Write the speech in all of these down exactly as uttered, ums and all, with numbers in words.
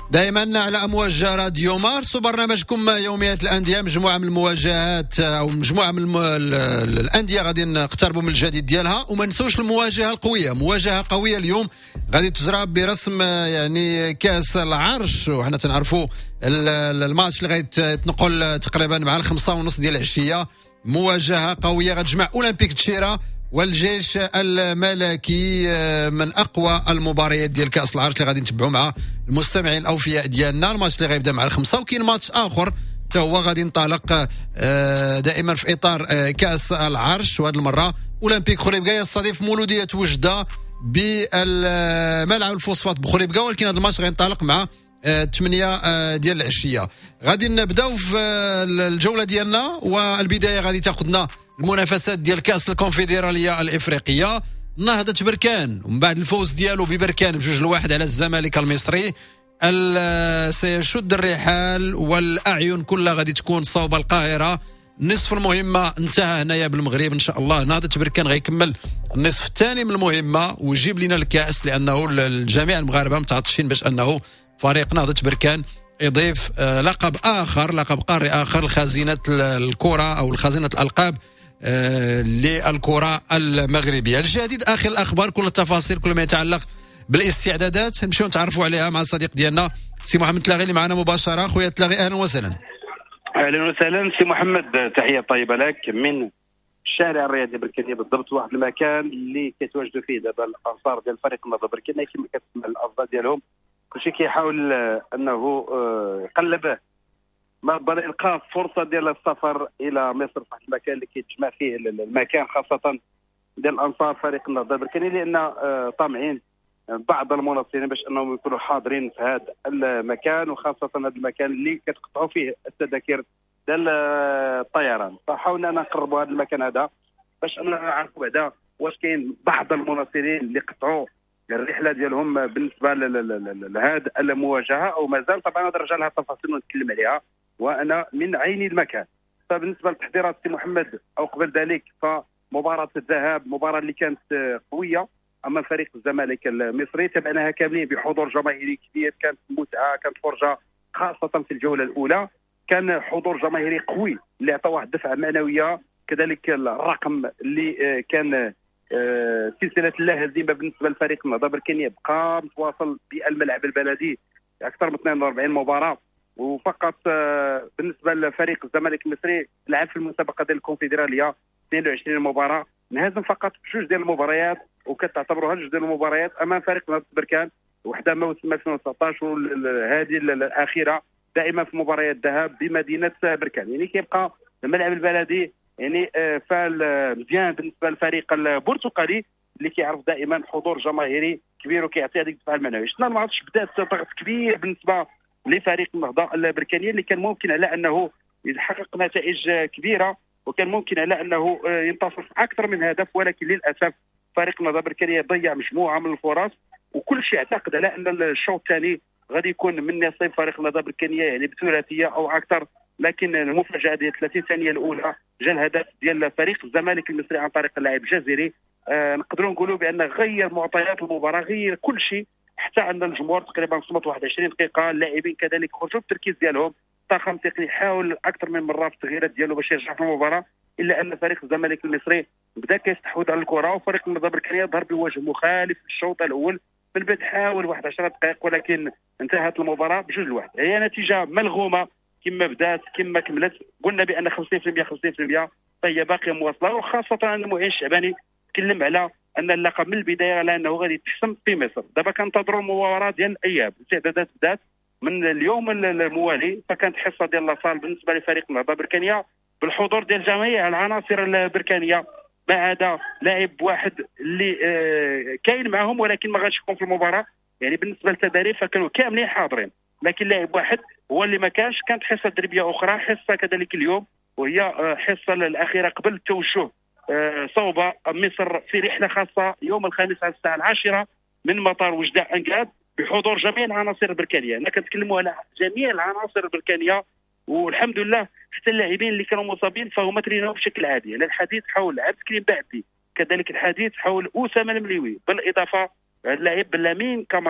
دائما على امواج راديو مارس وبرنامجكم يوميات الانديه، مجموعه من المواجهات او مجموعه من الم... الانديه غادي نقتربوا من الجديد ديالها. وما نسوش المواجهه القويه، مواجهه قويه اليوم غادي تجرى برسم يعني كاس العرش، وحنا تنعرفوا الماتش اللي غيتنقل تقريبا مع الخمسة ونص ديال العشيه. مواجهه قويه غتجمع اولمبيك تشيرا والجيش الملكي، من اقوى المباريات ديال كاس العرش اللي غادي نتبعوا مع المستمعين الاوفياء ديالنا. الماتش اللي غيبدا مع الخمسه، وكاين ماتش اخر حتى هو غادي ينطلق دائما في اطار كاس العرش، وهذه المره اولمبيك خريبكا يستضيف مولوديه وجده بالملعب الفوسفات بخريبكا، ولكن هذا الماتش غينطلق مع ثمانية ديال العشيه. غادي نبداو في الجوله ديالنا، والبدايه غادي تاخذنا المنافسات ديال كاس الكونفدراليه الافريقيه. نهضة بركان ومن بعد الفوز ديالو ببركان بجوج لواحد على الزمالك المصري سيشد الرحال، والاعين كلها غادي تكون صوب القاهره. نصف المهمه انتهى هنايا بالمغرب ان شاء الله. نهضة بركان غيكمل النصف الثاني من المهمه ويجيب لنا الكاس، لانه الجميع المغاربه متعطشين باش انه فريق نهضة بركان يضيف لقب اخر، لقب قاري اخر لخزينه الكره او لخزينه الالقاب آه للكرة المغربية. الجديد آخر الأخبار، كل التفاصيل، كل ما يتعلق بالاستعدادات نمشيو نتعرفوا عليها مع الصديق ديالنا سي محمد تلاغي اللي معنا مباشرة. خويا تلاغي أهلا وسهلا. أهلا وسهلا سي محمد، تحية طيبة لك من الشارع الرياضي بركانية، بالضبط واحد المكان اللي كيتواجدوا فيه دابا الأنصار ديال فريق النهضة بركانية كما كتسمع الأفضل ديالهم، كلشي كيحاول أنه يقلبه ما بغى يلقى فرصه ديال السفر الى مصر، في المكان اللي كيتجمع فيه المكان خاصه ديال الانصار فريق النهضه بركاني، لان طامعين بعض المناصرين باش انهم يكونوا حاضرين في هذا المكان، وخاصه هذا المكان اللي كتقطعوا فيه التذاكر ديال الطيران. فحاولنا ان نقربوا هذا المكان هذا باش اننا نعرفوا بعدا واش كاين بعض المناصرين اللي قطعوا الرحله ديالهم بالنسبه لهذه المواجهه او مازال. طبعا هذا رجع لها تفاصيل ونتكلم عليها وانا من عيني المكان. فبالنسبه للتحضيرات سي محمد او قبل ذلك، فمباراه الذهاب مباراه اللي كانت قويه امام فريق الزمالك المصري، تابعناها كاملين بحضور جماهيري كبير، كانت متعه، كانت فرجه خاصه في الجوله الاولى، كان حضور جماهيري قوي اللي عطى واحد دفعه معنويه. كذلك الرقم اللي كان سلسله لا هزيمه بالنسبه لفريق النهضه بركانيه بقى متواصل بالملعب البلدي اكثر من اثنين وأربعين مباراه، وفقط بالنسبه لفريق الزمالك المصري لعب في المسابقه ديال الكونفدراليه اثنين وعشرين مباراه، انهزم فقط بجوج ديال المباريات، وكتعتبروها جوج ديال المباريات امام فريق نهضة بركان، وحده موسم ألفين وتسعطاش وهذه الاخيره دائما في مباريات الذهاب بمدينه بركان. يعني كيبقى الملعب البلدي يعني فال مزيان بالنسبه للفريق البرتقالي اللي كيعرف دائما حضور جماهيري كبير وكيعطي هذيك الدفعه المعنويه. شفنا الماتش بدات ضغط كبير بالنسبه لفريق النهضه البركانيه اللي كان ممكن على انه يحقق نتائج كبيره، وكان ممكن على انه ينتصر اكثر من هدف، ولكن للاسف فريق النهضه البركانيه ضيع مجموعه من الفرص، وكل شيء اعتقد على ان الشوط الثاني غادي يكون من نصيب فريق النهضه البركانيه يعني بثلاثيه او اكثر. لكن المفاجاه ديال ثلاثين ثانيه الاولى جاء الهدف ديال فريق الزمالك المصري عن طريق اللاعب الجزيري. آه نقدروا نقولوا بان غير معطيات المباراه، غير كل شيء، حتى ان الجمهور تقريبا صمت واحد وعشرين دقيقه، اللاعبين كذلك خرجوا بالتركيز ديالهم، الطاقم التقني حاول اكثر من مره في التغييرات ديالو باش يرجع في المباراه، الا ان فريق الزمالك المصري بدا كيستحوذ على الكره، وفريق النهضه البركانيه ظهر بوجه مخالف في الشوط الاول، من بعد حاول واحد عشر دقائق ولكن انتهت المباراه بجوج لواحد. هي نتيجه ملغومه كما بدات كما كملت، قلنا بان خمسين بالمئة خمسين بالمئة فهي باقيه مواصله، وخاصه ان المعين الشعباني تكلم على ان اللقب من البدايه على انه غادي يتحسم في مصر. دابا كنتظروا المباراه ديال الاياب، الاستعدادات بدات من اليوم الموالي، فكانت حصه ديال لاصال بالنسبه لفريق النهضه بركانيه بالحضور ديال جميع العناصر البركانيه، ما عدا لاعب واحد اللي آه كاين معهم ولكن ما غاديش يكون في المباراه. يعني بالنسبه للتدريب فكانوا كاملين حاضرين، لكن لاعب واحد هو اللي ما كانش. كانت حصه تدريبيه اخرى، حصه كذلك اليوم، وهي آه حصه الاخيره قبل التوجه آه صوب مصر في رحله خاصه يوم الخميس على الساعه العاشره من مطار وجده انقاد بحضور جميع العناصر البركانيه. انا كنتكلموا على جميع العناصر البركانيه، والحمد لله حتى اللاعبين اللي كانوا مصابين فهم ترينوا بشكل عادي. الحديث حول عبد الكريم بعدي، كذلك الحديث حول اسامه المليوي، بالاضافه اللاعب لامين كامارا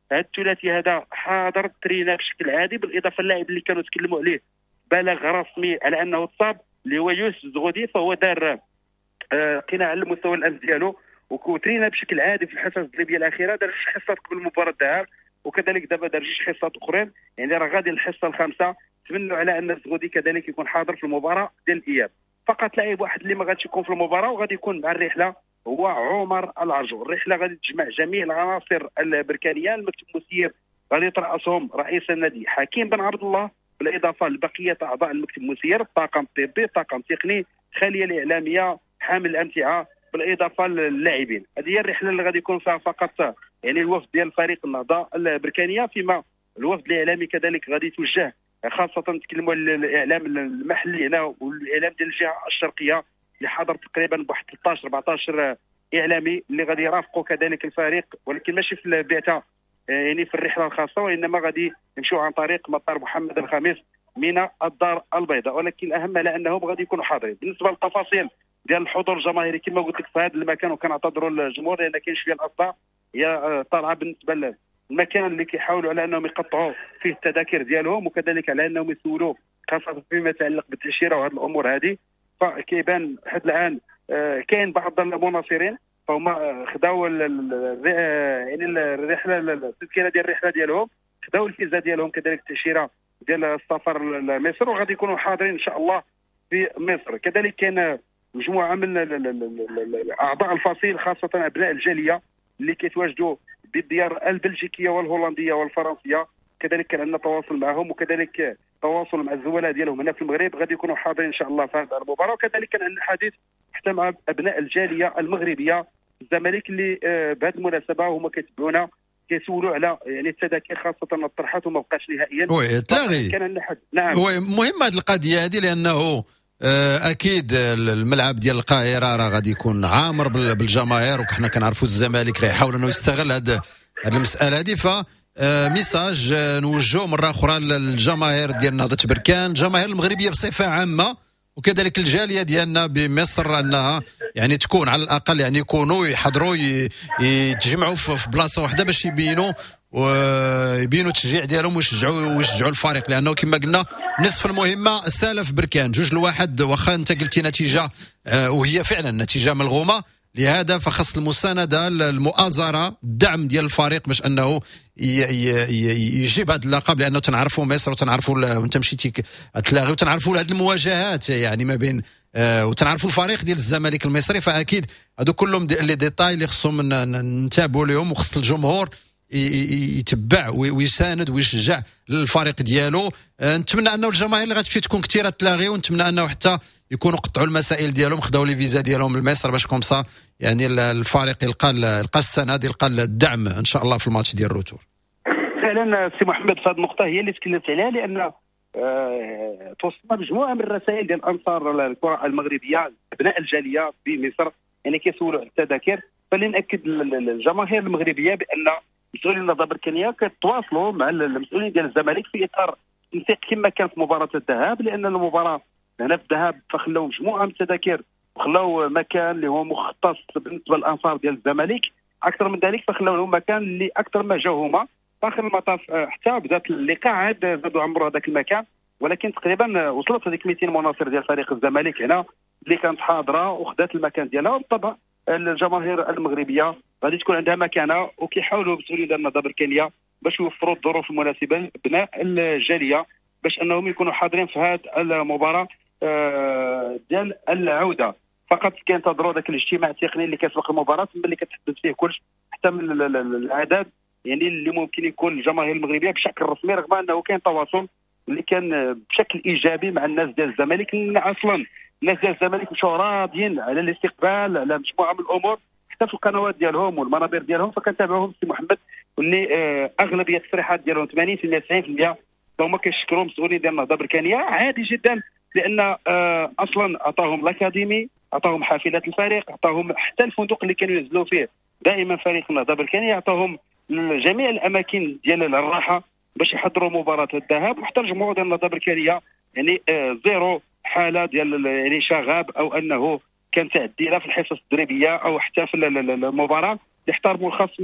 هذا الثلاثي هذا حاضر الترينا بشكل عادي، بالاضافه للاعب اللي كانوا تكلموا عليه بلاغ رسمي على انه اتصاب اللي هو يوسف الزغودي، فهو دار آه قناع على المستوى الامس ديالو، وترينا بشكل عادي في الحصص التدريبيه الاخيره، دار جوج حصات قبل مباراه الذهاب، وكذلك دابا دار جوج حصات اخرين، يعني راه غادي الحصه الخامسه. نتمنوا على ان الزغودي كذلك يكون حاضر في المباراه ديال الاياب. فقط لاعب واحد اللي ما غاديش يكون في المباراه وغادي يكون مع الرحله هو عمر العرجو. الرحله غادي تجمع جميع العناصر البركانيه، المكتب المسير غادي يترأسهم رئيس النادي حكيم بن عبد الله، بالاضافه لبقيه اعضاء المكتب المسير، الطاقم الطبي، الطاقم التقني، الخليه الاعلاميه، حامل الامتعه، بالاضافه للاعبين. هذه هي الرحله اللي غادي يكون فيها فقط يعني الوفد ديال فريق النهضه البركانيه، فيما الوفد الاعلامي كذلك غادي يتوجه، خاصه نتكلموا على الاعلام المحلي هنا والاعلام ديال الجهه الشرقيه اللي حضر تقريبا بواحد ثلاثة عشر أربعة عشر اعلامي اللي غادي يرافقوا كذلك الفريق، ولكن ماشي في البعثه يعني في الرحله الخاصه، وانما غادي يمشوا عن طريق مطار محمد الخامس من الدار البيضاء. ولكن الاهم على انهم غادي يكونوا حاضرين. بالنسبه للتفاصيل ديال الحضور الجماهيري كما قلت لك في هذا المكان، وكنعتذروا للجمهور لان كاين شويه الاصداء هي طالعه بالنسبه للمكان اللي كيحاولوا على انهم يقطعوا فيه التذاكر ديالهم، وكذلك على انهم يسولوا خاصه فيما يتعلق بالتاشيره وهذه الامور هذه. فكيبان حد الان كاين بعض المناصرين فهم خداو يعني الرحله التذكره ديال الرحله ديالهم، خداو الفيزا ديالهم كذلك التاشيره ديال السفر لمصر، وغادي يكونوا حاضرين ان شاء الله في مصر. كذلك كاين مجموعه من اعضاء الفصيل خاصه ابناء الجاليه اللي كيتواجدوا بالديار البلجيكيه والهولنديه والفرنسيه، كذلك كان عندنا تواصل معهم، وكذلك تواصل مع الزملاء ديالهم هنا في المغرب، غادي يكونوا حاضرين ان شاء الله في هذه المباراه. وكذلك كان عندنا حديث حتى مع ابناء الجاليه المغربيه الزمالك اللي بهذه المناسبه هما كيتبعونا كيسولوا على يعني التذاكر خاصه الطرحات وما بقاش نهائيا. وي تلاغي كان عندنا حد نعم. وي مهم هذه القضيه هذه لانه اكيد الملعب ديال القاهره راه غادي يكون عامر بالجماهير، وحنا كنعرفوا الزمالك غيحاول انه يستغل هذه المساله هذه. ف ميساج نوجهه مره اخرى للجماهير ديال نهضه بركان، الجماهير المغربيه بصفه عامه، وكذلك الجاليه ديالنا بمصر، انها يعني تكون على الاقل يعني يكونوا يحضروا يتجمعوا في بلاصه واحده باش يبينوا ويبينوا التشجيع ديالهم ويشجعوا ويشجعوا الفريق، لانه كما قلنا نصف المهمه سالف بركان جوج لواحد. واخا انت قلتي نتيجه وهي فعلا نتيجه ملغومه، لهذا فخص المسانده المؤازره الدعم ديال الفريق باش انه يجيب هذا اللقب، لانه تنعرفوا مصر وتنعرفوا وانت مشيتي تلاغي وتنعرفوا هذه المواجهات يعني ما بين آه وتنعرفوا الفريق ديال الزمالك المصري. فاكيد هادو كلهم دي لي ديتاي اللي خصهم نتابعوا لهم، وخص الجمهور يتبع ويساند ويشجع الفريق ديالو. نتمنى انه الجماهير اللي غتمشي تكون كثيره تلاغي، ونتمنى انه حتى يكونوا قطعوا المسائل ديالهم، خداو لي فيزا ديالهم لمصر باش كومسا يعني الفريق يلقى يلقى السند يلقى الدعم ان شاء الله في الماتش ديال الروتور. فعلا سي محمد في هذه النقطه هي اللي تكلمت عليها، لان آه توصلنا مجموعه من الرسائل ديال انصار الكره المغربيه ابناء الجاليه في مصر يعني كيسولوا على التذاكر. فلنأكد للجماهير المغربيه بان مسؤولين النهضه البركانيه كيتواصلوا مع المسؤولين ديال الزمالك في اطار تنسيق كما كان في مباراه الذهاب، لان المباراه هنا في الذهاب فخلاو مجموعه من التذاكر وخلاو مكان اللي هو مختص بالنسبه للانصار ديال الزمالك. اكثر من ذلك فخلاو لهم مكان اللي اكثر ما جاو هما في اخر المطاف حتى بدات اللقاء عاد زادوا عمروا هذاك المكان، ولكن تقريبا وصلت هذيك مئتين مناصر ديال فريق الزمالك هنا اللي كانت حاضره وخدات المكان ديالها. وبالطبع الجماهير المغربيه غادي تكون عندها مكانه، وكيحاولوا مسؤولين ديال النهضه البركانيه باش يوفروا الظروف المناسبه لابناء الجاليه باش انهم يكونوا حاضرين في هذه المباراه ديال العوده. فقط كينتظروا ذاك الاجتماع التقني اللي كيسبق المباراه اللي كتحدد فيه كلش حتى من العدد يعني اللي ممكن يكون الجماهير المغربيه بشكل رسمي، رغم انه كاين تواصل اللي كان بشكل ايجابي مع الناس ديال الزمالك، لان اصلا الناس ديال الزمالك مشاو راضيين على الاستقبال على مجموعه من الامور حتى في القنوات ديالهم والمنابر ديالهم. فكنتابعوهم سي محمد واللي آه اغلبيه التصريحات ديالهم ثمانين بالمئة تسعين بالمئة هما كيشكروا المسؤولين ديال النهضه البركانيه عادي جدا، لان آه اصلا عطاهم الاكاديمي، عطاهم حافله الفريق، عطاهم حتى الفندق اللي كانوا ينزلوا فيه دائما فريق النهضه البركانيه، عطاهم جميع الاماكن ديال الراحه باش يحضروا مباراه الذهاب. وحتى الجمهور ديال النهضه البركانيه يعني آه زيرو حاله ديال يعني شغاب او انه كان تعدي لا في الحصص التدريبيه او حتى في المباراه، يحترموا الخصم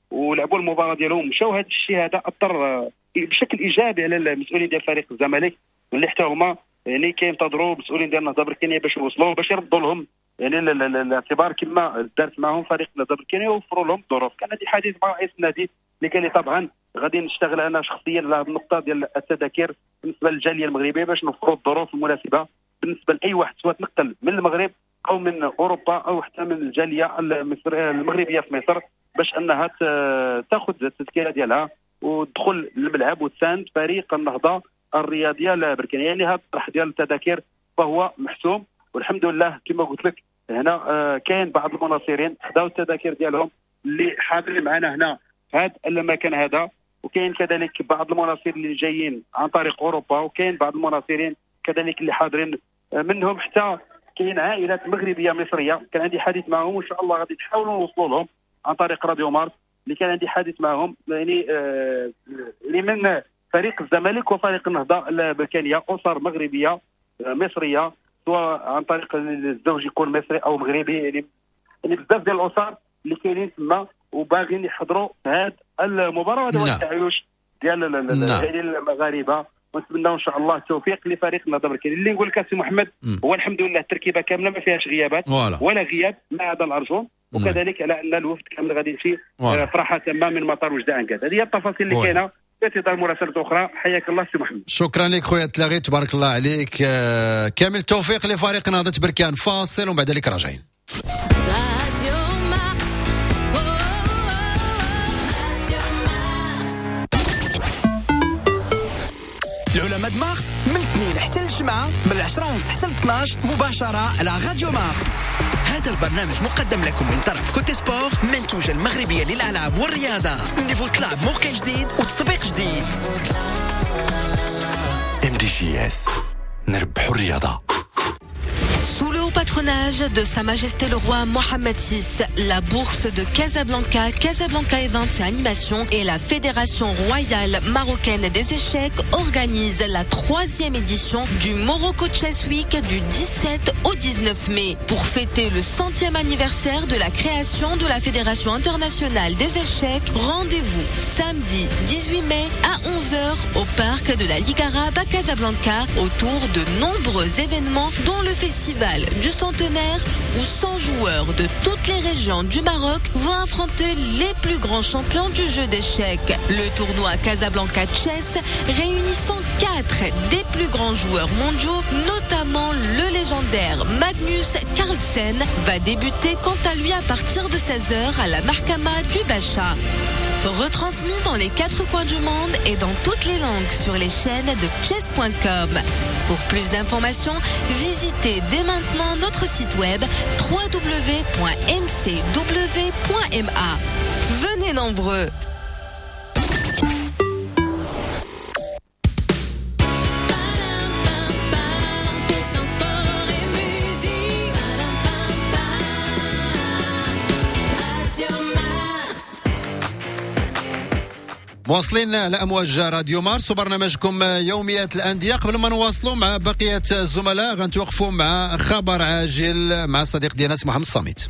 ولعبوا المباراه ديالهم مشاو. هذا الشيء هذا اثر بشكل ايجابي على المسؤولين ديال فريق الزمالك اللي حتى هما يعني كينتظروا المسؤولين ديال النهضه بركانيه باش يوصلوا باش يردوا لهم يعني الاعتبار كما دارت معهم فريق النهضه بركانيه ووفروا لهم الظروف. كان هذه حديث مع رئيس النادي اللي قال لي طبعا غادي نشتغل انا شخصيا على هذه النقطه ديال التذاكر بالنسبه للجاليه المغربيه باش نوفروا الظروف المناسبه بالنسبه لاي واحد سواء تنقل من المغرب او من اوروبا او حتى من الجاليه المغربيه في مصر باش انها تاخذ التذكره ديالها وتدخل للملعب وتساند فريق النهضه الرياضيه البركانيه. يعني هذا الطرح ديال التذاكر فهو محسوم والحمد لله. كما قلت لك هنا آه كاين بعض المناصرين خداو التذاكر ديالهم اللي حاضرين معنا هنا في هذا المكان هذا، وكاين كذلك بعض المناصرين اللي جايين عن طريق اوروبا، وكاين بعض المناصرين كذلك اللي حاضرين آه منهم حتى كاين عائلات مغربيه مصريه كان عندي حديث معهم وان شاء الله غادي نحاولوا نوصلوا لهم عن طريق راديو مارس اللي كان عندي حديث معهم يعني آه اللي من فريق الزمالك وفريق النهضه البركانيه، اسر مغربيه آه مصريه سواء عن طريق الزوج يكون مصري او مغربي. يعني يعني بزاف ديال الاسر اللي كاينين تما وباغيين يحضروا هذه المباراه وهذا التعايش ديال المغاربه. ونتمنى ان شاء الله التوفيق لفريق النهضه بركاني. اللي نقول لك سي محمد هو الحمد لله التركيبه كامله ما فيهاش غيابات ولا غياب مع هذا الارجون، وكذلك على ان الوفد كامل غادي يمشي فرحه تامه من مطار وجده عنكاد. هذه هي التفاصيل اللي كاينه. في انتظار مراسلة أخرى. حياك الله سي محمد. شكرا لك خويا تلاغي، تبارك الله عليك. كامل التوفيق لفريق نهضة بركان. فاصل ومن بعد ذلك راجعين. العلماء مارس من الاثنين حتى الجمعة من العشرة ونص حتى الاثناش مباشرة على راديو مارس. هذا البرنامج مقدم لكم من طرف كوتي سبور، منتوجة المغربية للألعاب والرياضة. نيفو تلعب موقع جديد وتطبيق جديد. ام دي جي اس نربحوا الرياضة. Sous le haut patronage de Sa Majesté le Roi Mohammed six, la Bourse de Casablanca, Casablanca Events et Animation et la Fédération Royale Marocaine des Échecs organisent la troisième édition du Morocco Chess Week du dix-sept au dix-neuf mai. Pour fêter le centième anniversaire de la création de la Fédération Internationale des Échecs, rendez-vous samedi dix-huit mai à onze heures au parc de la Ligue Arabe à Casablanca autour de nombreux événements dont le festival du centenaire où cent joueurs de toutes les régions du Maroc vont affronter les plus grands champions du jeu d'échecs. Le tournoi Casablanca Chess réunissant quatre des plus grands joueurs mondiaux, notamment le légendaire Magnus Carlsen, va débuter quant à lui à partir de seize heures à la Mahkama du Bacha. Retransmis dans les quatre coins du monde et dans toutes les langues sur les chaînes de chess point com. Pour plus d'informations, visitez dès maintenant notre site web w w w point m c w point m a. Venez nombreux. مواصلين على أمواج راديو مارس وبرنامجكم يوميات الأندية. قبل ما نواصلوا مع بقية الزملاء غنتوقفوا مع خبر عاجل مع الصديق ديالنا محمد الصامت.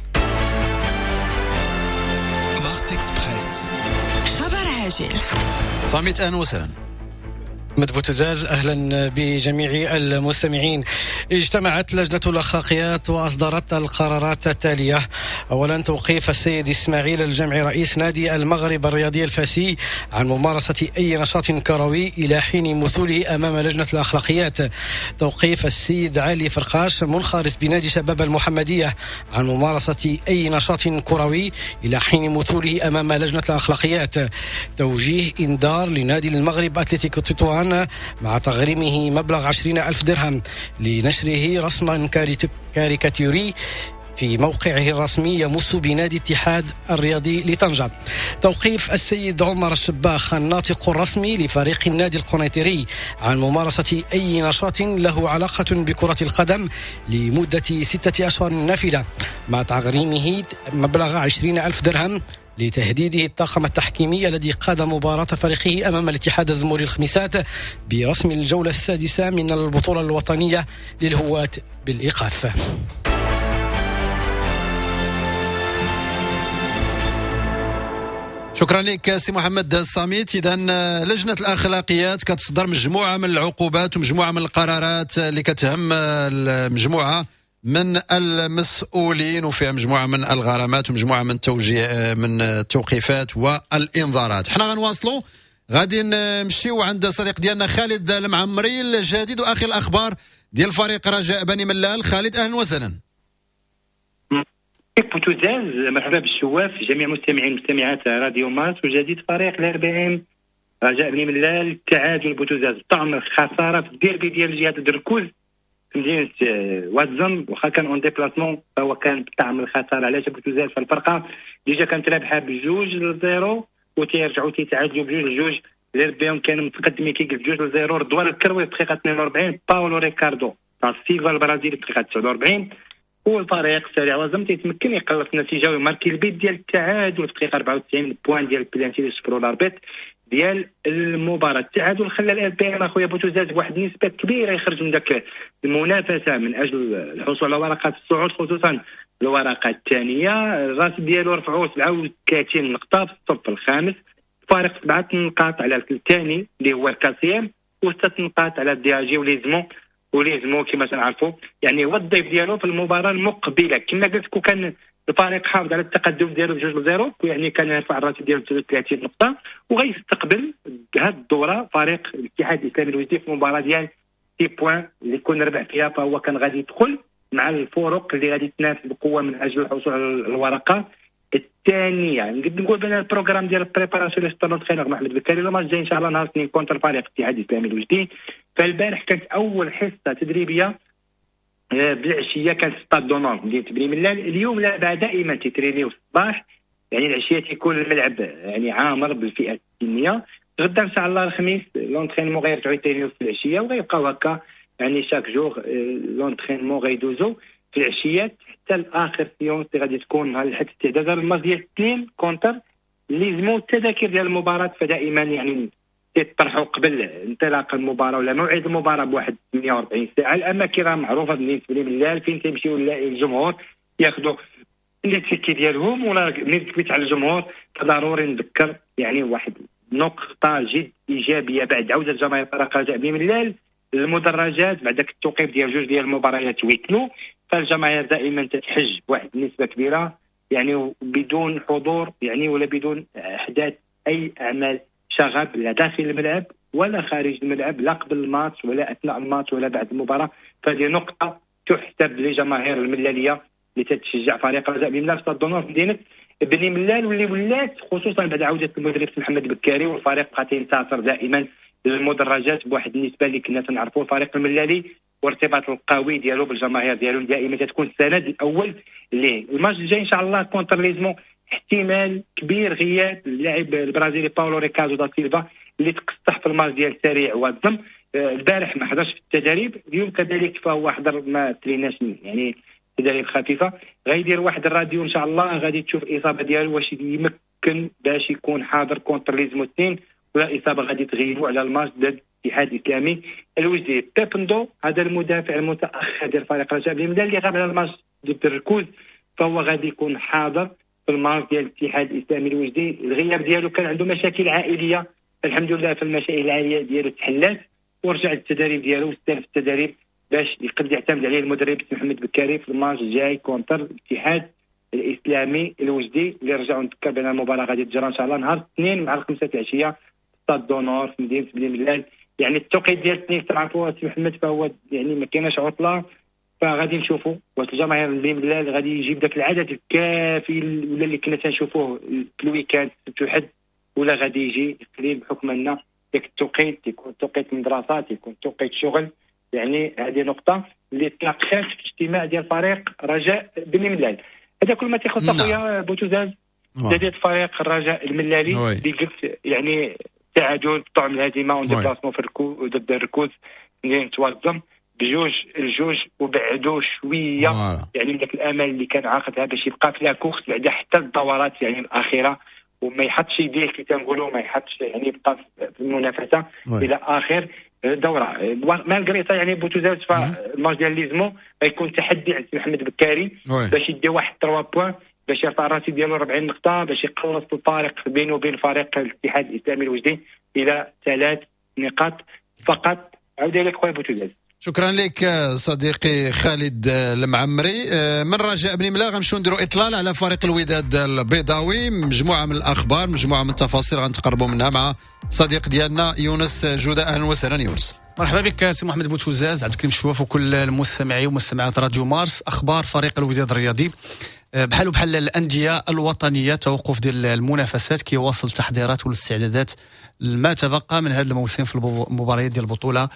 مارس إكسبريس خبر عاجل. صامت أهلا وسهلا. محمد بوتزاز، أهلا بجميع المستمعين. اجتمعت لجنة الأخلاقيات وأصدرت القرارات التالية. أولا، توقيف السيد إسماعيل الجمعي رئيس نادي المغرب الرياضي الفاسي عن ممارسة أي نشاط كروي إلى حين مثوله أمام لجنة الأخلاقيات. توقيف السيد علي فرقاش منخرط بنادي شباب المحمدية عن ممارسة أي نشاط كروي إلى حين مثوله أمام لجنة الأخلاقيات. توجيه إنذار لنادي المغرب أتلتيكو تطوان مع تغريمه مبلغ عشرين ألف درهم لنشره رسما كاريكاتيري في موقعه الرسمي يمس بنادي الاتحاد الرياضي لطنجة. توقيف السيد عمر الشباخ الناطق الرسمي لفريق النادي القنيطري عن ممارسة أي نشاط له علاقة بكرة القدم لمدة ستة أشهر نافذة مع تغريمه مبلغ عشرين ألف درهم لتهديده الطاقم التحكيمي الذي قاد مباراة فريقه أمام الاتحاد الزموري الخميسات برسم الجولة السادسة من البطولة الوطنية للهواة بالإيقاف. شكرا لك سي محمد الصامت. اذا لجنه الاخلاقيات كتصدر مجموعه من العقوبات ومجموعه من القرارات اللي كتهم المجموعه من المسؤولين، وفيها مجموعه من الغرامات ومجموعه من توجيه من التوقيفات والانذارات. حنا غنواصلوا غادي نمشيو عند صديق ديالنا خالد المعمري الجديد واخر الاخبار ديال فريق رجاء بني ملال. خالد اهلا وسهلا. بوتوزاز، مرحبا بالشواف جميع مستمعين ومستمعات راديو ماس. وجديد فريق الأربعين رجاء بني ملال التعادل بوتوزاز طعم الخساره في الديربي ديال جهه الدركوز في مدينه واتزم، واخا كان اون ديبلاسمون فهو كان بطعم الخساره. علاش بوتوزاز في الفرقه ديجا كانت رابحه بجوج لزيرو وتيرجعوا تيتعادلوا بجوج لجوج. الربيون كانوا متقدمين كيقل بجوج لزيرو. رضوان الكروي في الدقيقه اثنين وأربعين، باولو ريكاردو تاع سيلفا البرازيلي في الدقيقه تسعة وأربعين، والفريق سريع وزم تيتمكن يقلص النتيجه ويماركي البيت ديال التعادل في الدقيقه أربعة وتسعين بوان ديال البلانتي اللي سفروا الاربيط ديال المباراه. التعادل خلى الاربعين اخويا بوتوزاز بواحد النسبه كبيره يخرج من ذاك المنافسه من اجل الحصول على ورقه الصعود، خصوصا الورقه الثانيه. الراس ديالو رفعوه سبعة وثلاثين نقطه في الصف الخامس، فارق سبعه نقاط على الثاني اللي هو الكاسيام، وست نقاط على الدياجي وليزمو وليزمو كما تنعرفوا يعني هو الضيف ديالو في المباراه المقبله. كما قلت لكم كان الفريق حافظ على التقدم ديالو بجوج لزيرو، يعني كان يرفع الراتب ديالو ثلاثة وثلاثين نقطه، وغيستقبل هذه الدوره فريق الاتحاد الاسلامي الوجدي في مباراه ديال سي بوان اللي كون ربح فيها، فهو كان غادي يدخل مع الفرق اللي غادي تنافس بقوه من اجل الحصول على الورقه الثانيه. نقدر نقول بان البروغرام ديال البريباراسيون اللي اختار الخير محمد بكاري الماتش الجاي ان شاء الله نهار الاثنين كونتر فريق الاتحاد الاسلامي الوجدي. فالبارح كانت اول حصه تدريبيه بالعشيه كانت في ستاد دونور مدينه بني ملال. اليوم لا دائما تيترينيو الصباح، يعني العشيه تيكون الملعب يعني عامر بالفئه السنيه. غدا ان شاء الله الخميس لونترينمون غيرجعوا يترينيو في العشيه وغيبقاو هكا يعني شاك جور لونترينمون غيدوزو في العشيات حتى لاخر سيونس اللي غادي تكون نهار الحد استعداد الماتش ديال الاثنين كونتر ليزمو. التذاكر ديال المباراه فدائما يعني تطرحوا قبل انطلاق المباراه ولا موعد المباراه بواحد ثمانية وأربعين ساعه. الاماكن راه معروفه بالنسبه لي ملال فين تيمشيو الجمهور ياخذوا التيكي ديالهم، ولا ملي تكبيت على الجمهور فضروري نذكر يعني واحد نقطه جد ايجابيه بعد عوده جماهير فريق رجاء بني ملال المدرجات بعد ذاك التوقيف ديال جوج ديال المباريات ويتلو، فالجماهير دائما تتحج بواحد النسبه كبيره يعني بدون حضور يعني ولا بدون احداث اي اعمال شغب لا داخل الملعب ولا خارج الملعب، لا قبل الماتش ولا اثناء الماتش ولا بعد المباراه. فهذه نقطه تحسب لجماهير الملاليه اللي تتشجع فريق رجاء بني ملال في ستاد دونور في مدينه بني ملال، واللي ولات خصوصا بعد عوده المدرب محمد بكاري والفريق بقى تينتصر دائما للمدرجات بواحد النسبه اللي كنا تنعرفوا الفريق الملالي والارتباط القوي ديالو بالجماهير ديالو دائما تكون السند الاول ليه. الماتش الجاي ان شاء الله كونتر ليزمو احتمال كبير غياب اللاعب البرازيلي باولو ريكاردو دا سيلفا اللي تقصح في الماتش ديال سريع واتزم. البارح ما حضرش في التدريب، اليوم كذلك فهو حضر ما تريناش يعني تدريب خفيفه. غيدير واحد الراديو ان شاء الله غادي تشوف الاصابه ديالو واش يمكن باش يكون حاضر كونتر ليزمو اثنين ولا اصابه غادي تغيبوا على الماتش ضد الاتحاد الاسلامي الوجدي. بيبندو هذا المدافع المتاخر ديال فريق رجاء بني ملال اللي غاب على الماتش ضد الركوز فهو غادي يكون حاضر في الماتش ديال الاتحاد الاسلامي الوجدي. الغياب ديالو كان عنده مشاكل عائليه، الحمد لله في المشاكل العائليه ديالو تحلات ورجع التدريب ديالو واستلف التدريب باش يقدر يعتمد عليه المدرب محمد بكاري في الماتش الجاي كونتر الاتحاد الاسلامي الوجدي اللي رجعوا نذكر بان المباراه غادي تجرى ان شاء الله نهار الاثنين مع الخمسه العشيه ستاد دونور في مدينه بني ملال. يعني التوقيت ديال الاثنين تعرفوا سي محمد فهو يعني ما كايناش عطله، فغادي نشوفوا واش الجماهير بني ملال غادي يجيب داك العدد الكافي ولا اللي كنا تنشوفوه في الويكاند السبت والحد ولا غادي يجي قليل بحكم ان داك التوقيت يكون توقيت مدرسات يكون توقيت شغل. يعني هذه نقطه اللي تلاقات في اجتماع ديال فريق رجاء بني ملال. هذا كل ما تيخص اخويا بوتوزاز جديد فريق الرجاء الملالي اللي قلت يعني تعادل طعم الهزيمه وندبلاسمون في الركوز ضد الركوز اللي توازم بجوج الجوج وبعدوا شويه يعني من ذاك الامل اللي كان عاقدها باش يبقى في لاكورس بعد حتى الدورات يعني الاخيره وما يحطش يديه كي تنقولوا ما يحطش يعني يبقى في المنافسه الى اخر دوره. مالغري يعني بوتوزاز فالماتش ديال ليزمو غيكون تحدي على محمد بكاري باش يدي واحد ثلاثة بوان باش يرفع الراتب ديالو أربعين نقطه، باش يقلص الفارق بينه وبين فريق الاتحاد الاسلامي الوجدي الى ثلاث نقاط فقط. عوده لك خويا بوتوزاز. شكرا لك صديقي خالد المعمري. من رجاء بن ملا غنمشيو نديروا اطلال على فريق الوداد البيضاوي، مجموعه من الاخبار، مجموعه من التفاصيل غنتقربوا منها مع صديق ديالنا يونس جوده. اهلا وسهلا يونس. مرحبا بك سي محمد بوتوزاز، عبد الكريم شواف وكل المستمعي ومستمعات راديو مارس. اخبار فريق الوداد الرياضي بحال بحال الانديه الوطنيه، توقف ديال المنافسات كيواصل التحضيرات والاستعدادات ما تبقى من هذا الموسم في المباريات ديال البطوله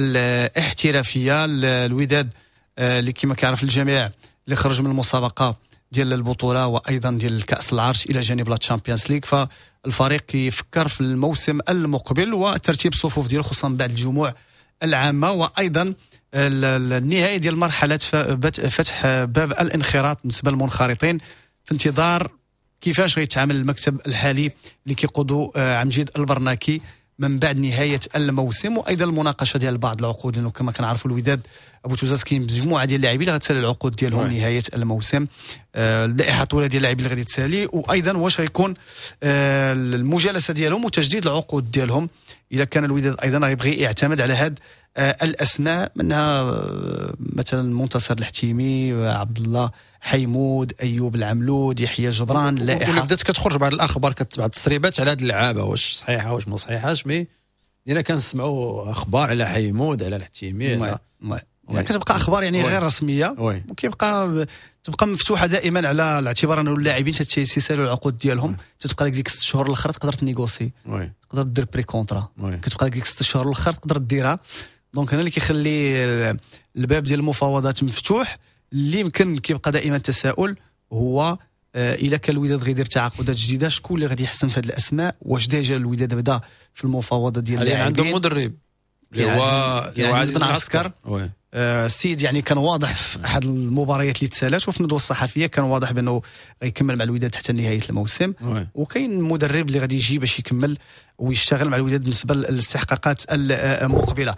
الاحترافيه. الوداد اللي كما كيعرف الجميع اللي خرج من المسابقه ديال البطوله وايضا ديال كاس العرش الى جانب لا تشامبيونز ليغ، فالفريق كيفكر في الموسم المقبل وترتيب الصفوف ديالو خصوصا بعد الجموع العامه، وايضا النهايه ديال مرحله فتح باب الانخراط بالنسبه للمنخرطين في انتظار كيفاش غيتعامل المكتب الحالي اللي كيقودوا عم جيد البرناكي من بعد نهايه الموسم، وايضا المناقشه ديال بعض العقود، لانه كما كنعرفوا الوداد ابو توزاز كاين مجموعه ديال اللاعبين اللي غتسالي العقود ديالهم وي. نهايه الموسم اللائحه الطويله ديال اللاعبين اللي غادي تسالي، وايضا واش غيكون آه المجالسه ديالهم وتجديد العقود ديالهم اذا كان الوداد ايضا غيبغي يعتمد على هاد آه الاسماء، منها آه مثلا منتصر الحتيمي، عبد الله حيمود، ايوب العملود، يحيى جبران. اللائحه واللي بدات كتخرج بعض الاخبار كتبع التسريبات على هاد اللعابه، واش صحيحه واش ما صحيحاش، مي دينا كنسمعوا اخبار على حيمود على الحتيمي على يعني كتبقى اخبار يعني غير رسميه، وكيبقى تبقى مفتوحه دائما على الاعتبار انه اللاعبين تيسالوا العقود ديالهم، تتبقى لك ديك ست شهور الاخر تقدر تنيغوسي، تقدر دير بري كونطرا، كتبقى لك ديك ست شهور الاخر تقدر ديرها. دونك هنا اللي كيخلي الباب ديال المفاوضات مفتوح. اللي يمكن كيبقى دائما تساؤل هو آه الا كان الوداد غيدير تعاقدات جديده، شكون اللي غادي يحسن في هذه الاسماء؟ واش ديجا الوداد بدا في المفاوضات ديال اللاعبين؟ عندهم مدرب اللي هو عزيز بن عسكر. السيد آه يعني كان واضح في احد المباريات اللي تسالات وفي الندوه الصحفيه كان واضح بانه غيكمل مع الوداد حتى نهايه الموسم، وكاين مدرب اللي غادي يجي باش يكمل ويشتغل مع الوداد بالنسبه للاستحقاقات المقبله.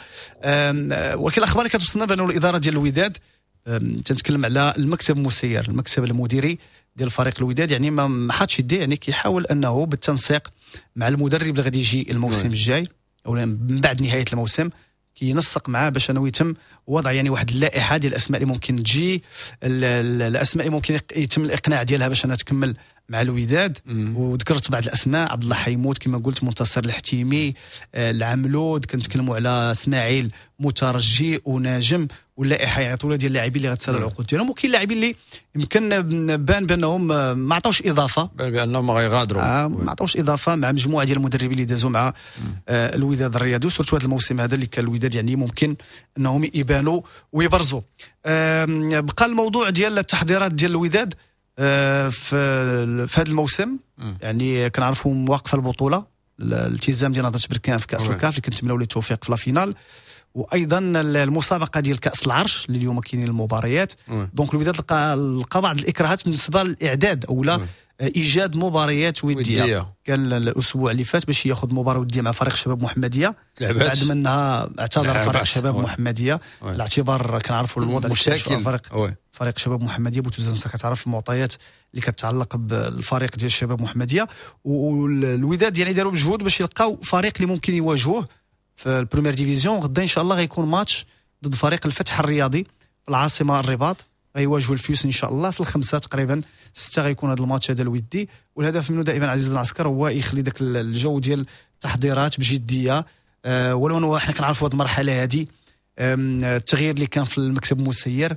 ولكن الاخبار اللي كتوصلنا بانه الاداره ديال الوداد تنتكلم على المكتب المسير، المكتب المديري ديال فريق الوداد، يعني ما حدش يدي، يعني كيحاول انه بالتنسيق مع المدرب اللي غادي يجي الموسم الجاي او من بعد نهايه الموسم كينسق معاه باش انه يتم وضع يعني واحد اللائحه ديال الاسماء اللي ممكن تجي، الاسماء اللي ممكن يتم الاقناع ديالها باش انها تكمل مع الوداد. وذكرت بعض الاسماء، عبد الله حيمود كما قلت، منتصر الحتيمي، العملود، كنتكلموا على اسماعيل مترجي وناجم، واللائحه يعني طويله ديال اللاعبين اللي غتسال العقود ديالهم. وكاين لاعبين اللي يمكن بان بانهم ما عطاوش اضافه، بان بانهم غيغادروا، آه ما عطاوش اضافه مع مجموعه ديال المدربين اللي دازوا مع آه الوداد الرياضي، وسورتو هذا الموسم هذا اللي كان الوداد يعني ممكن انهم يبانوا ويبرزوا. آه بقى الموضوع ديال التحضيرات ديال الوداد آه في في هذا الموسم، يعني كنعرفوا مواقف البطوله، الالتزام ديال نهضه بركان في كاس الكاف اللي كنتمناو له التوفيق في لا فينال، وايضا المسابقه ديال كاس العرش اللي اليوم كاينين المباريات. دونك الوداد لقى لقى بعض الاكراهات بالنسبه للاعداد او لا ايجاد مباريات وديه. ودية. كان الاسبوع اللي فات باش ياخذ مباراه وديه مع فريق شباب محمديه، بعد منها اعتذر فريق شباب وي. محمديه على اعتبار كنعرفوا الوضع مشاكل فريق فريق شباب محمديه. بوتوزنسا كتعرف المعطيات اللي كتعلق بالفريق ديال شباب محمديه، والوداد يعني داروا مجهود باش يلقاو فريق اللي ممكن يواجهوه في البريمير ديفيزيون. غدا ان شاء الله غيكون ماتش ضد فريق الفتح الرياضي في العاصمه الرباط، غيواجهوا الفيوس ان شاء الله في الخمسه تقريبا ستة غيكون هذا الماتش هذا الودي. والهدف منه دائما عزيز بن عسكر هو يخلي داك الجو ديال التحضيرات بجديه، أه ولو انه حنا كنعرفوا هذه المرحله هذه التغيير اللي كان في المكتب المسير،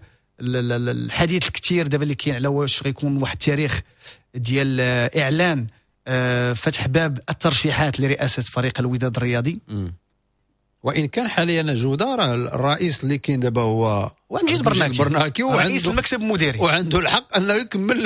الحديث الكثير دابا اللي كاين على واش غيكون واحد التاريخ ديال اعلان أه فتح باب الترشيحات لرئاسه فريق الوداد الرياضي. م. وان كان حاليا جوده راه الرئيس اللي كاين دابا هو ومجيد برناكي, برناكي رئيس المكتب المديري، وعنده الحق انه يكمل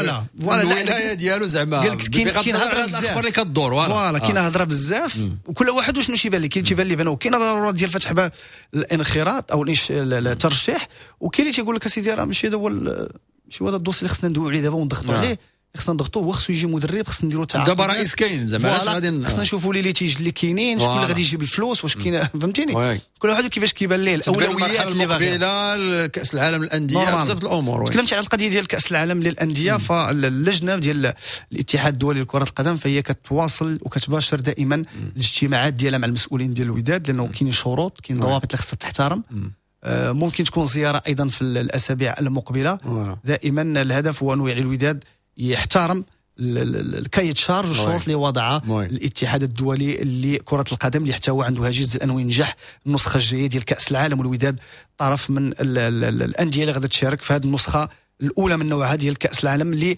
الولايه ديالو زعما كاين هضره الاخبار اللي كدور فوالا كاين هضره بزاف، وكل واحد وشنو شيبان لي. كاين تيبان لي بانه كاين ضروره ديال فتح باب الانخراط او الترشيح، وكاين اللي تيقول لك اسيدي راه ماشي هذا هو ماشي هذا الدوسي اللي خصنا ندويو عليه دابا ونضغطوا عليه، خصنا نضغطوه، هو خصو يجي مدرب، خصنا نديرو تعاقد. دابا رئيس كاين زعما علاش غادي خصنا نشوفوا لي لي تيجي اللي كاينين، شكون اللي غادي يجيب الفلوس، واش كاين فهمتيني كل واحد كيفاش كيبان ليه الاولويات اللي باغي. كاس العالم للانديه بزاف الامور. تكلمت على القضيه ديال كاس العالم للانديه، فاللجنه ديال الاتحاد الدولي لكره القدم فهي كتواصل وكتباشر دائما الاجتماعات ديالها مع المسؤولين ديال الوداد، لانه كاين شروط، كاين ضوابط اللي خصها تحترم. ممكن تكون زياره ايضا في الاسابيع المقبله. دائما الهدف هو انه يعني الوداد يحترم الكاي تشارج والشروط اللي وضعها الاتحاد الدولي لكرة القدم، اللي حتى هو عنده هاجس انه ينجح النسخه الجايه ديال كاس العالم، والوداد طرف من الانديه اللي غادا تشارك في هذه النسخه الاولى من نوعها ديال كاس العالم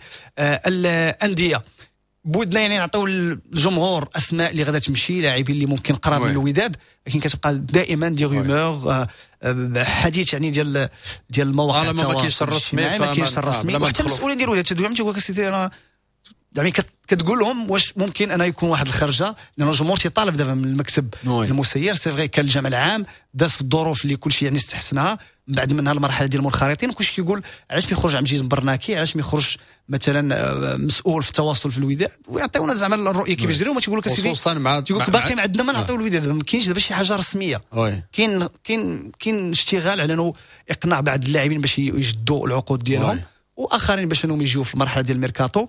للانديه. بودنا يعني نعطيو الجمهور اسماء اللي غادا تمشي، لاعبين اللي ممكن قراب من الوداد، لكن كتبقى دائما دي رومور، حديث يعني ديال ديال المواقع التواصل ما كاينش الرسمي، ما كاينش الرسمي. وحتى المسؤولين ديال الوداد تدوي عمتي كسيتي انا يعني كتقول لهم واش ممكن انا يكون واحد الخرجه، لان الجمهور تيطالب دابا من المكتب المسير. سي فغي كان الجمع العام داز في الظروف اللي كلشي يعني استحسنها، من بعد منها المرحله ديال المنخرطين كلشي كيقول علاش ما يخرج عم جيد برناكي، علاش ما يخرج مثلا مسؤول في التواصل في الوداد ويعطيونا زعما الرؤيه كيفاش ديروا. ما تيقول لك اسيدي خصوصا مع تيقول لك باقي ما عندنا ما نعطيو الوداد، ما كاينش دابا شي حاجه رسميه. كاين كاين كاين اشتغال على انه اقناع بعض اللاعبين باش يجدوا العقود ديالهم، واخرين باش انهم يجيو في المرحله ديال الميركاتو،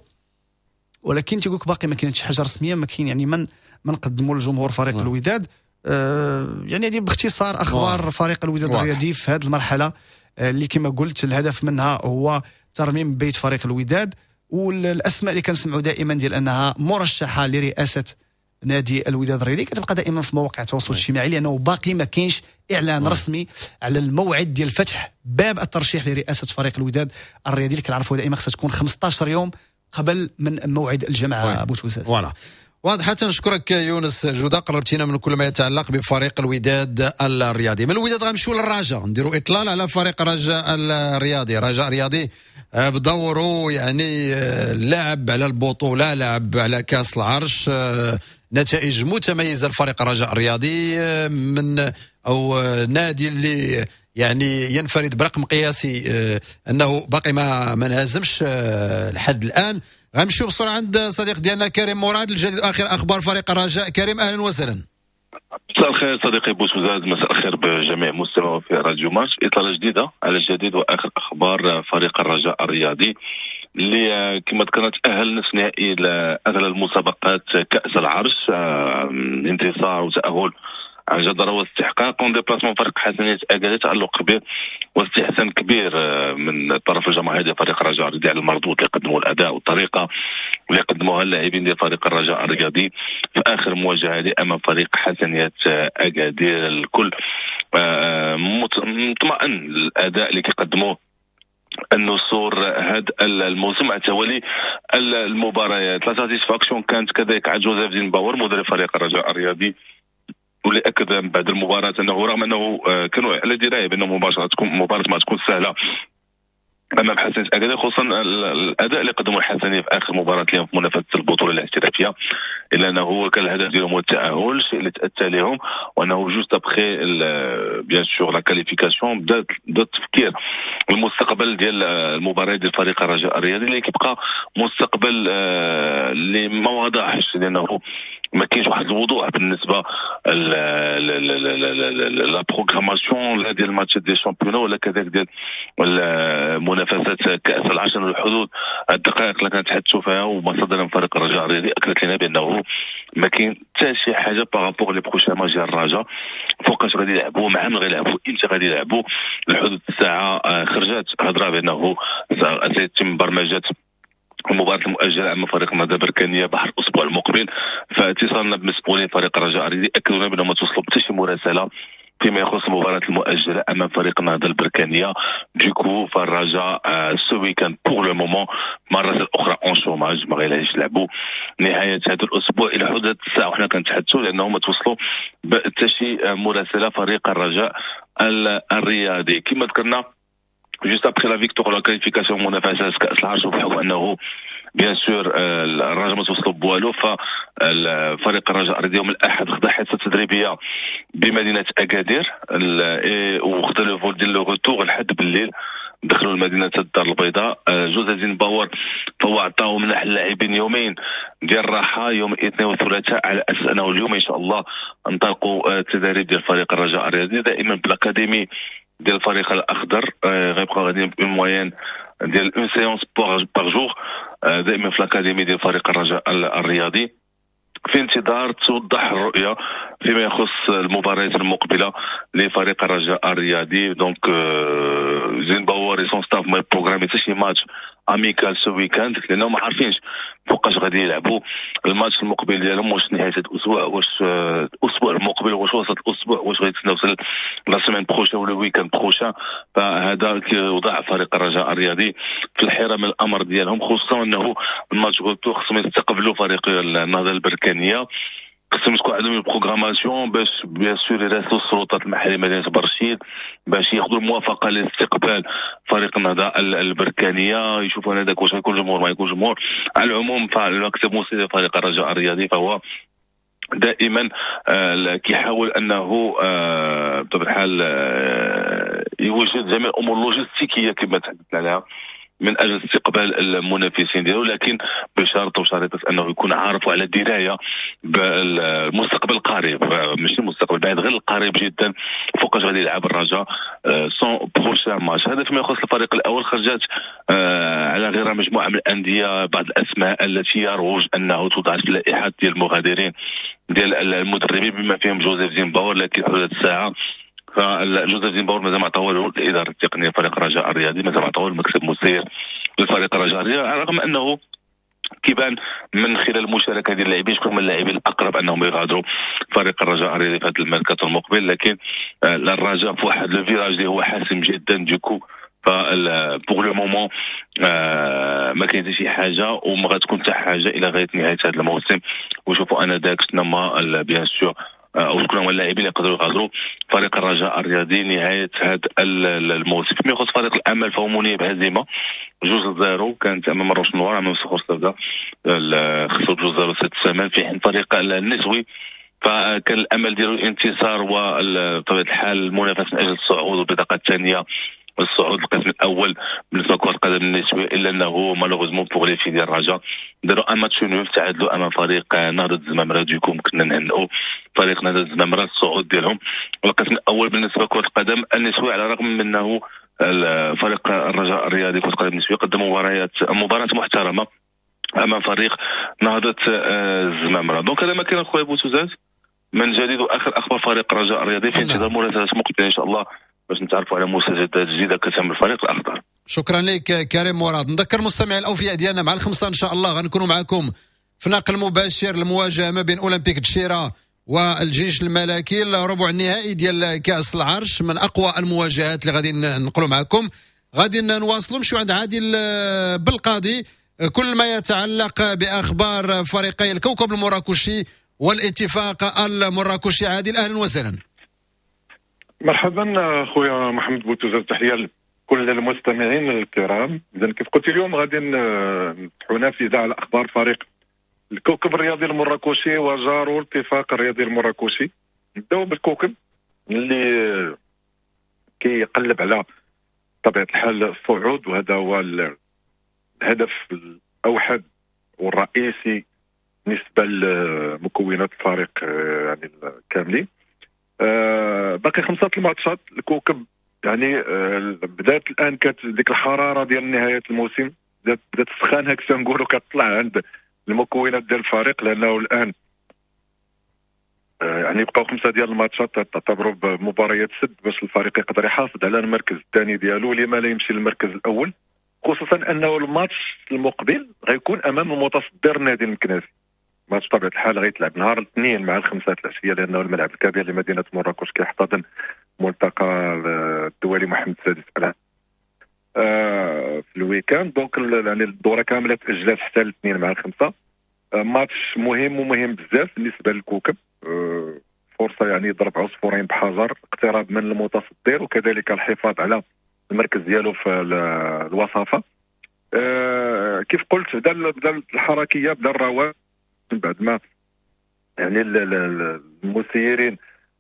ولكن تيقول لك باقي ما كاينش شي حاجه رسميه، ما كاين يعني من من نقدموا للجمهور فريق أوه. الوداد. آه يعني هذه باختصار اخبار أوه. فريق الوداد الرياضي في هذه المرحله، آه اللي كما قلت الهدف منها هو ترميم بيت فريق الوداد، والاسماء اللي كنسمعوا دائما ديال انها مرشحه لرئاسه نادي الوداد الرياضي كتبقى دائما في مواقع التواصل الاجتماعي، لانه باقي ما كاينش اعلان أوه. رسمي على الموعد ديال فتح باب الترشيح لرئاسه فريق الوداد الرياضي، اللي كنعرفوا دائما خصها تكون خمسطاش يوم قبل من موعد الجمعة بوتوزاز. فوالا واضح. نشكرك يونس جودة، قربتينا من كل ما يتعلق بفريق الوداد الرياضي. من الوداد غنمشيو للرجاء، نديروا اطلال على فريق الرجاء الرياضي. رجاء رياضي بدوره يعني لعب على البطولة، لعب على كاس العرش، نتائج متميزة لفريق الرجاء الرياضي من او نادي اللي يعني ينفرد برقم قياسي آه انه باقي ما ما انهزمش آه لحد الان. غنمشيو بسرعه عند صديق ديالنا كريم مراد الجديد اخر اخبار فريق الرجاء. كريم اهلا وسهلا. مساء الخير صديقي بوتوزاز، مساء الخير بجميع مستمعي في راديو ماتش. اطلاله جديده على الجديد واخر اخبار فريق الرجاء الرياضي اللي كما ذكرت تاهل نصف نهائي لاغلى المسابقات كاس العرش، انتصار وتاهل عن جدارة واستحقاق، اون ديبلاسمون فريق حسنية أكادير، تألق كبير واستحسان كبير من طرف الجماهير ديال فريق الرجاء الرياضي على المردود اللي قدموا الأداء والطريقة اللي قدموها اللاعبين ديال فريق الرجاء الرياضي في آخر مواجهة هذه أمام فريق حسنية أكادير. الكل مطمئن الأداء اللي كيقدموه النصور هذا الموسم مع توالي المباريات. لا ساتيسفاكسيون كانت كذلك على جوزيف دين باور مدرب فريق الرجاء الرياضي، واللي اكد بعد المباراه انه رغم انه كانوا على درايه بان مباشره تكون مباراه ما تكون سهله امام حسنية اكادير، خصوصا الاداء اللي قدموا الحسنية في اخر مباراه لهم في منافسه البطوله الاحترافيه، الا انه كان الهدف ديالهم هو التاهل، الشيء اللي تاتى لهم، وانه جوست ابخي بيان سور لا كاليفيكاسيون بدا بدا التفكير المستقبل ديال المباراه ديال فريق الرجاء الرياضي اللي كيبقى مستقبل اللي ما واضحش، لانه ما كاينش واحد الوضوح بالنسبه لا بروغراماسيون ديال الماتشات ديال الشامبيون ولا كذلك ديال منافسات كاس العشر الحدود. الدقائق اللي كنتحدثوا فيها ومصادر من فريق الرجاء الرياضي اكدت لنا بانه ما كاين حتى شي حاجه بارابور لي بروشان ماتش ديال الرجاء، فوقاش غادي يلعبوا، مع من غيلعبوا، امتى غادي يلعبوا، الحدود الساعه. خرجت هضره بانه سيتم برمجه المباراة المؤجلة أمام فريق نهضة بركانية بحر الأسبوع المقبل. فاتصالنا بمسؤولين فريق الرجاء الرياضي أكدوا لنا بأنهم ما توصلوا حتى شي مراسلة فيما يخص المباراة المؤجلة أمام فريق نهضة البركانية. دوكو فالرجاء سو ويكاند بور لو مومون مرة أخرى أون شوماج، ما غيلهاش يلعبوا نهاية هذا الأسبوع إلى حدود الساعة وحنا كنتحدثوا، لأنهم ما توصلوا حتى شي مراسلة فريق الرجاء الرياضي. كما ذكرنا جوست ابخي لا فيكتور لا كاليفيكاسيون منافسات كاس العرش، وبحكم انه بيان سور الرجاء ما توصلوا بوالو، ففريق الرجاء الرياضي يوم الاحد خدا حصه تدريبيه بمدينه اكادير وخدا لو فول ديال لو روتور لحد بالليل دخلوا المدينه الدار البيضاء. جوزيف زينباور فهو عطاو منح اللاعبين يومين ديال الراحه يوم الاثنين والثلاثاء على اساس انه اليوم ان شاء الله انطلقوا التدريب ديال فريق الرجاء الرياضي دائما بالاكاديمي ديال الفريق الاخضر. غيبقى غادي اون موين ديال اون سيونس باغ جور دائما في الاكاديمي ديال فريق الرجاء الرياضي في انتظار توضح الرؤيه فيما يخص المباريات المقبله لفريق الرجاء الرياضي. دونك زينباور اي سون ستاف ما بروغرامي حتى شي ماتش اميكال سو ويكاند لانهم ما عارفينش فوقاش غادي يلعبوا الماتش المقبل ديالهم، واش نهايه الاسبوع، واش الاسبوع المقبل، واش وسط الاسبوع، واش غيتسناو لا سيمين بروشين ولا الويكاند بروشين. فهذا كيوضع فريق الرجاء الرياضي في الحيره من الامر ديالهم، خصوصا انه الماتش غوتو خصهم يستقبلوا فريق النهضه البركانيه، خصهم تكون عندهم البروغراماسيون باش بيان سور يراسلوا السلطات المحليه مدينه برشيد باش ياخذوا الموافقه لاستقبال فريق النهضه البركانيه، يشوفوا هذاك واش غيكون جمهور ما يكون جمهور. على العموم فالمكتب الموسيقي فريق الرجاء الرياضي فهو دائما آه كيحاول انه آه بطبيعه الحال آه يوجد جميع الامور اللوجستيكيه كما تحدثنا عليها من اجل استقبال المنافسين ديالو، لكن بشرط وشريطه انه يكون عارف على درايه بالمستقبل القريب، ماشي المستقبل البعيد، غير القريب جدا فوقاش غادي يلعب الرجاء سون بروشان ماتش. هذا فيما يخص الفريق الاول. خرجت على غير مجموعه من الانديه بعض الاسماء التي يروج انه توضع في اللائحات ديال المغادرين ديال المدربين بما فيهم جوزيف زينباور، لكن حول الساعه فجوزيف زينباور مازال ما عطاوه الاداره التقنيه فريق الرجاء الرياضي، مازال ما عطاوه المكتب المسير للفريق الرجاء الرياضي، على الرغم انه كيبان من خلال المشاركه ديال اللاعبين شكون من اللاعبين الاقرب انهم يغادروا فريق الرجاء الرياضي في هذا الميركاتو المقبل. لكن الرجاء في واحد لو فيراج اللي هو حاسم جدا، دوكو بوغ لو مومون ما كاين حتى شي حاجه وما غتكون حتى حاجه الى غايه نهايه هذا الموسم، وشوفوا انا داك شنو ما بيان سور او شكون هما اللاعبين اللي يقدروا يغادروا فريق الرجاء الرياضي نهايه هذا الموسم. فيما يخص فريق الامل فهو منيب هزيمه جوج زيرو كانت امام الروش نوار امام صخور سوداء، خسروا جوج زيرو ست سمان، في حين فريق النسوي فكان الامل ديالو الانتصار وبطبيعه الحال المنافسه من اجل الصعود والبطاقه الثانيه والصعود القسم الاول بالنسبه لكره القدم النسويه، الا انه مالوغوزمون بوغ لي في ديال الرجاء داروا ان ماتش نول تعادلوا امام فريق نهضه الزمامره. ديكم كنا نهنئوا فريق نهضه الزمامره الصعود ديالهم. والقسم الاول بالنسبه لكره القدم النسويه على الرغم من انه فريق الرجاء الرياضي كره القدم النسويه قدم مباريات مباراه محترمه امام فريق نهضه الزمامره. دونك هذا ما كان اخويا بوتوزاز من جديد واخر اخبار فريق الرجاء الرياضي في انتظار مراسلات مقبله ان شاء الله باش نتعرفوا على مستجدات جديده كتهم الفريق الاخضر. شكرا لك كريم مراد. نذكر مستمعي الاوفياء ديالنا مع الخمسه ان شاء الله غنكونوا معكم في نقل مباشر المواجهه ما بين اولمبيك تشيرا والجيش الملكي الربع النهائي ديال كاس العرش، من اقوى المواجهات اللي غادي نقلوا معكم. غادي نواصلوا نمشيو عند عادل بالقاضي كل ما يتعلق باخبار فريقي الكوكب المراكشي والاتفاق المراكشي. عادل اهلا وسهلا. مرحبا خويا محمد بوتوزاز، تحيه لكل المستمعين الكرام. اذا كيف قلت اليوم غادي نفتحوا نافذه على اخبار فريق الكوكب الرياضي المراكشي وجارو الاتفاق الرياضي المراكشي. نبداو بالكوكب اللي كيقلب على طبيعه الحال الصعود، وهذا هو الهدف الاوحد والرئيسي بالنسبه لمكونات الفريق يعني الكاملين. آه باقي خمسة الماتشات. الكوكب يعني آه بدات الان كانت ديك الحراره ديال نهايه الموسم بدات بدات السخان هكا تنقولوا كتطلع عند المكونات ديال الفريق، لانه الان آه يعني بقاو خمسه ديال الماتشات تعتبروا بمباريات سد باش الفريق يقدر يحافظ على المركز الثاني ديالو لما لا يمشي للمركز الاول، خصوصا انه الماتش المقبل غيكون امام المتصدر النادي المكناسي. ماتش طبيعة الحال غيتلعب نهار الاثنين مع الخمسة العشية، لأنه الملعب الكبير لمدينة مراكش كيحتضن ملتقى الدولي محمد السادس الآن آه في الويكاند. دونك يعني الدورة كاملة تأجلت حتى الاثنين مع الخمسة. آه ماتش مهم ومهم بزاف بالنسبة للكوكب، آه فرصة يعني يضرب عصفورين بحجر، اقتراب من المتصدر وكذلك الحفاظ على المركز ديالو في الوصافة. آه كيف قلت بدا بدا الحركية بدا الرواد من بعد ما يعني المسيرين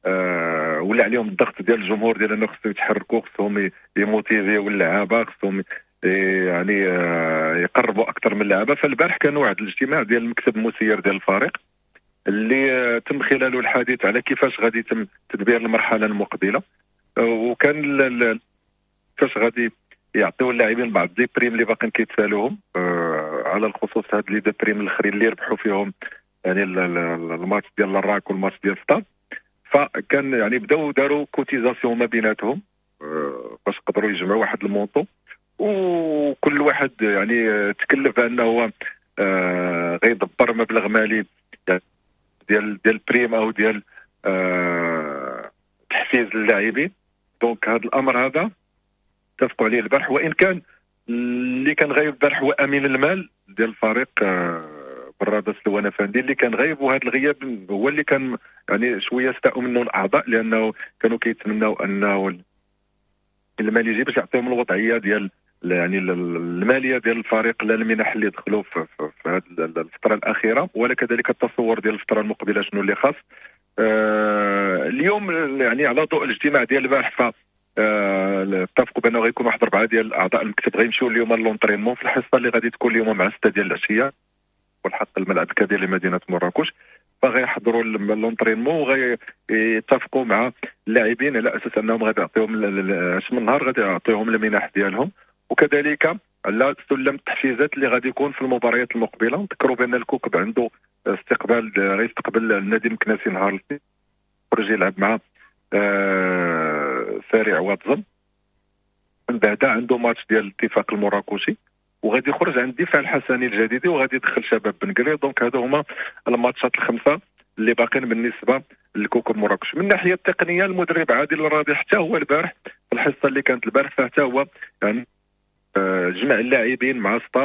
آه ولا عليهم الضغط ديال الجمهور ديال انه خصهم يتحركوا، خصهم يموتيفيو اللعابه، خصهم يعني يقربوا اكثر من اللعابه. فالبارح كان واحد الاجتماع ديال المكتب المسير ديال الفريق اللي تم خلاله الحديث على كيفاش غادي يتم تدبير المرحله المقبله، وكان كيفاش غادي يعطيو اللاعبين بعض دي بريم اللي باقيين كيتسالوهم، آه على الخصوص هاد لي دي بريم الاخرين اللي ربحوا فيهم يعني الماتش ديال الراك والماتش ديال ستاد. فكان يعني بداو داروا كوتيزاسيون ما بيناتهم آه باش يقدروا يجمعوا واحد المونطو، وكل واحد يعني تكلف بانه هو آه غيدبر مبلغ مالي ديال ديال بريم او ديال آه تحفيز للاعبين. دونك هذا الامر هذا اتفقوا عليه البارح، وان كان اللي كان غايب البارح هو امين المال ديال الفريق آه برادة سلوانة فاندي اللي كان غايب، وهذا الغياب هو اللي كان يعني شويه استاءوا منه الاعضاء لانه كانوا كيتمنوا انه المال يجي باش يعطيهم الوضعيه ديال يعني الماليه ديال الفريق لا المنح اللي دخلوا في, في, في هذه الفتره الاخيره، ولا كذلك التصور ديال الفتره المقبله شنو اللي خاص. آه اليوم يعني على ضوء الاجتماع ديال البارح ف اتفقوا بانه غيكون واحد اربعه ديال اعضاء المكتب غيمشيو اليوم لونطرينمون في الحصه اللي غادي تكون اليوم مع ستة ديال العشيه والحق الملعب الكبير لمدينه مراكش. فغيحضروا لونطرينمون وغيتفقوا مع اللاعبين على اساس انهم غادي يعطيهم اسم النهار غادي يعطيهم المنح ديالهم، وكذلك على سلم التحفيزات اللي غادي يكون في المباريات المقبله. نذكروا بان الكوكب عنده استقبال غيستقبل النادي المكناسي نهار الاثنين يخرج يلعب مع آه سارع واتزم، من بعدها عنده ماتش ديال الاتفاق المراكشي، وغادي يخرج عند الدفاع الحسني الجديدي وغادي يدخل شباب بن قرير. دونك هذو هما الماتشات الخمسه اللي باقين بالنسبه للكوكب مراكش. من الناحيه التقنيه المدرب عادل الراضي حتى هو البارح في الحصه اللي كانت البارح حتى هو يعني آه جمع اللاعبين مع ستاف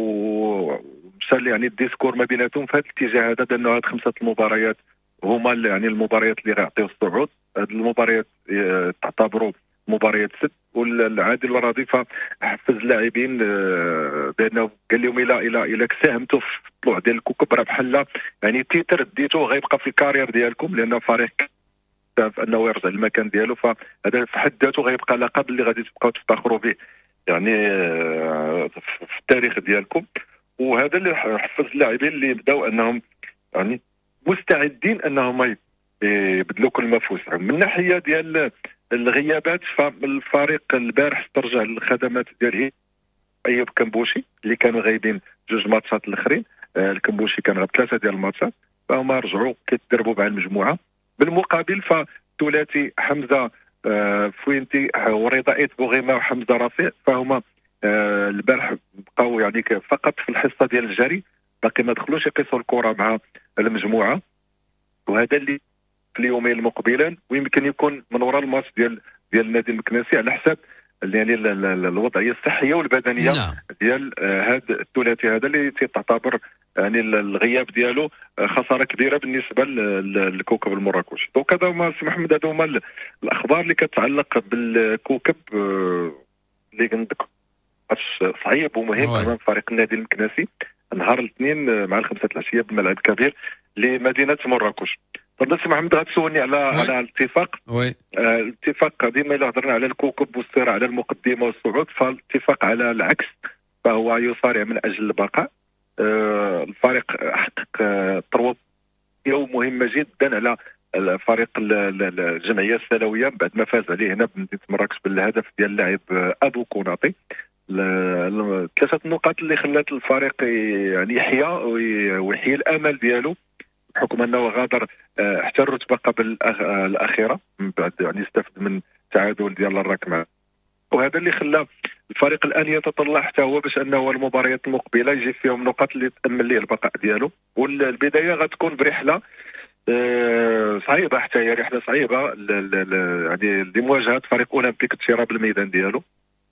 ومشى يعني الديسكور ما بيناتهم في هذا الاتجاه هذا بانه هاد خمسه المباريات هما يعني المباريات اللي غيعطيو الصعود. هاد المباريات آه تعتبروا مباريات ست، والعادل الراضي فحفز اللاعبين بانه قال لهم الى الى الى ساهمتوا في الطلوع ديال الكوكب راه بحال يعني تيتر ديتو غيبقى في الكارير ديالكم، لانه فريق انه يرجع للمكان ديالو، فهذا في حد ذاته غيبقى لقب اللي غادي تبقاو تفتخروا به يعني في التاريخ ديالكم. وهذا اللي حفز اللاعبين اللي يبداو انهم يعني مستعدين انهم يبذلوا كل ما في وسعهم. من الناحيه ديال الغيابات فالفريق البارح استرجع الخدمات ديال ايوب كمبوشي اللي كانوا غايبين جوج ماتشات الاخرين. آه الكمبوشي كان غاب ثلاثه ديال الماتشات، فهما رجعوا كيتدربوا مع المجموعه. بالمقابل فثلاثي حمزه آه فوينتي ورضا ايت بوغيما وحمزه رفيع فهما آه البارح بقاو يعني فقط في الحصه ديال الجري، باقي ما دخلوش يقيسوا الكره مع المجموعه. وهذا اللي في اليومين المقبلين ويمكن يكون من وراء الماتش ديال ديال النادي المكناسي على حساب يعني الوضعيه الصحيه والبدنيه نعم. ديال هذا الثلاثي هذا اللي تعتبر يعني الغياب ديالو خساره كبيره بالنسبه للكوكب المراكشي. دونك هذا هما سي محمد، هذا هما الاخبار اللي كتعلق بالكوكب اللي كنذكر ماتش صعيب ومهم امام فريق النادي المكناسي نهار الاثنين مع الخمسه العشيه بالملعب الكبير لمدينه مراكش. تفضل سي محمد، غتسولني على وي. على الاتفاق. وي آه الاتفاق ديما الا هضرنا على الكوكب والصراع على المقدمه والصعود، فالاتفاق على العكس فهو يصارع من اجل البقاء. آه الفريق حقق آه ثروه يوم مهمه جدا على الفريق الجمعيه السنويه بعد ما فاز عليه هنا بمدينه مراكش بالهدف ديال اللاعب ابو كوناطي. ثلاثه النقاط اللي خلات الفريق يعني يحيا ويحيي الامل ديالو بحكم انه غادر حتى الرتبه قبل الاخيره من بعد يعني استفد من تعادل ديال الراك مع، وهذا اللي خلى الفريق الان يتطلع حتى هو باش انه المباريات المقبله يجي فيهم نقاط اللي تامن ليه البقاء ديالو. والبدايه غتكون برحله صعيبه، حتى هي رحله صعيبه يعني لمواجهه فريق اولمبيك تشيرا بالميدان ديالو.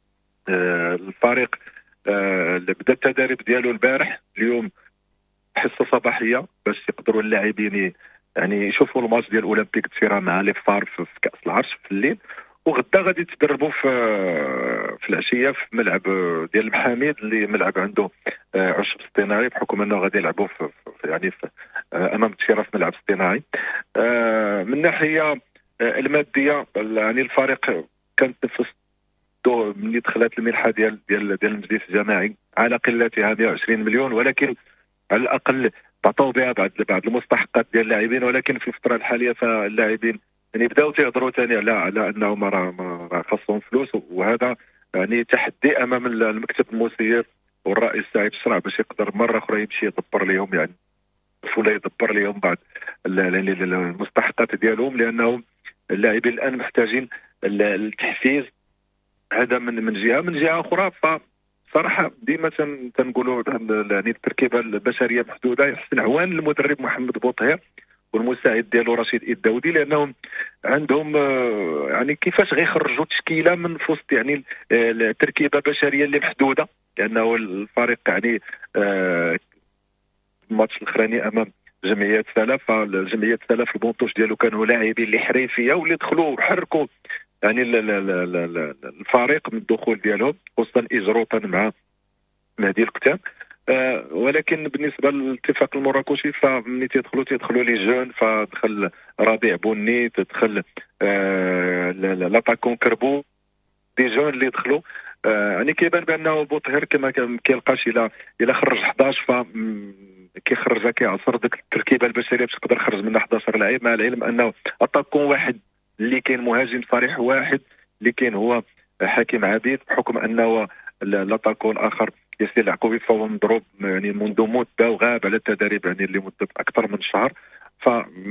الفريق اللي بدا التدريب ديالو البارح، اليوم حصه صباحيه باش يقدروا اللاعبين يعني يشوفوا الماتش ديال اولمبيك تشيرا مع لي فار في كاس العرش في الليل، وغدا غادي يتدربوا في في العشيه في ملعب ديال المحاميد اللي ملعب عنده عشب اصطناعي بحكم انه غادي يلعبوا في يعني في امام تشيرا في ملعب اصطناعي. من ناحيه الماديه يعني الفريق كانت نفس ملي دخلت المنحه ديال ديال ديال المجلس الجماعي على قلتها مئة وعشرين مليون، ولكن على الاقل تعطوا بها بعض بعض المستحقات ديال اللاعبين. ولكن في الفتره الحاليه فاللاعبين يعني بداو تيهضروا ثاني على على انهم راه خاصهم فلوس، وهذا يعني تحدي امام المكتب المسير والرئيس سعيد الشرع باش يقدر مره اخرى يمشي يدبر لهم يعني ولا يدبر لهم بعض المستحقات ديالهم، لانهم اللاعبين الان محتاجين التحفيز. هذا من من جهه من جهه اخرى فصراحه ديما تنقولوا يعني التركيبه البشريه محدوده. يحسن عوان المدرب محمد بوطهير والمساعد ديالو رشيد الداودي، لانهم عندهم يعني كيفاش غيخرجوا تشكيله من وسط يعني التركيبه البشريه اللي محدوده، لانه الفريق يعني الماتش الاخراني امام جمعيه سلف، فالجمعيه سلف البونطوش ديالو كانوا لاعبين اللي حريفيه واللي دخلوا وحركوا يعني الفريق من الدخول ديالهم، خصوصا اجروطا مع مهدي الكتام. آه ولكن بالنسبه للاتفاق المراكشي فملي تيدخلوا تيدخلوا لي جون، فدخل ربيع بني، تدخل آه لاتاكون كربو، دي جون اللي دخلوا آه يعني كيبان بانه بوطهير كما كيلقاش الى الى خرج أحد عشر ف كيخرجها كيعصر ديك التركيبه البشريه باش يقدر يخرج منها أحد عشر لاعب، مع العلم انه اتاكون واحد اللي كاين مهاجم صريح واحد اللي كاين هو حكيم عبيد، بحكم انه لاتاكون الاخر ياسر العقوبي فهو مضروب يعني منذ مده وغاب على التدريب يعني لمده اكثر من شهر. ف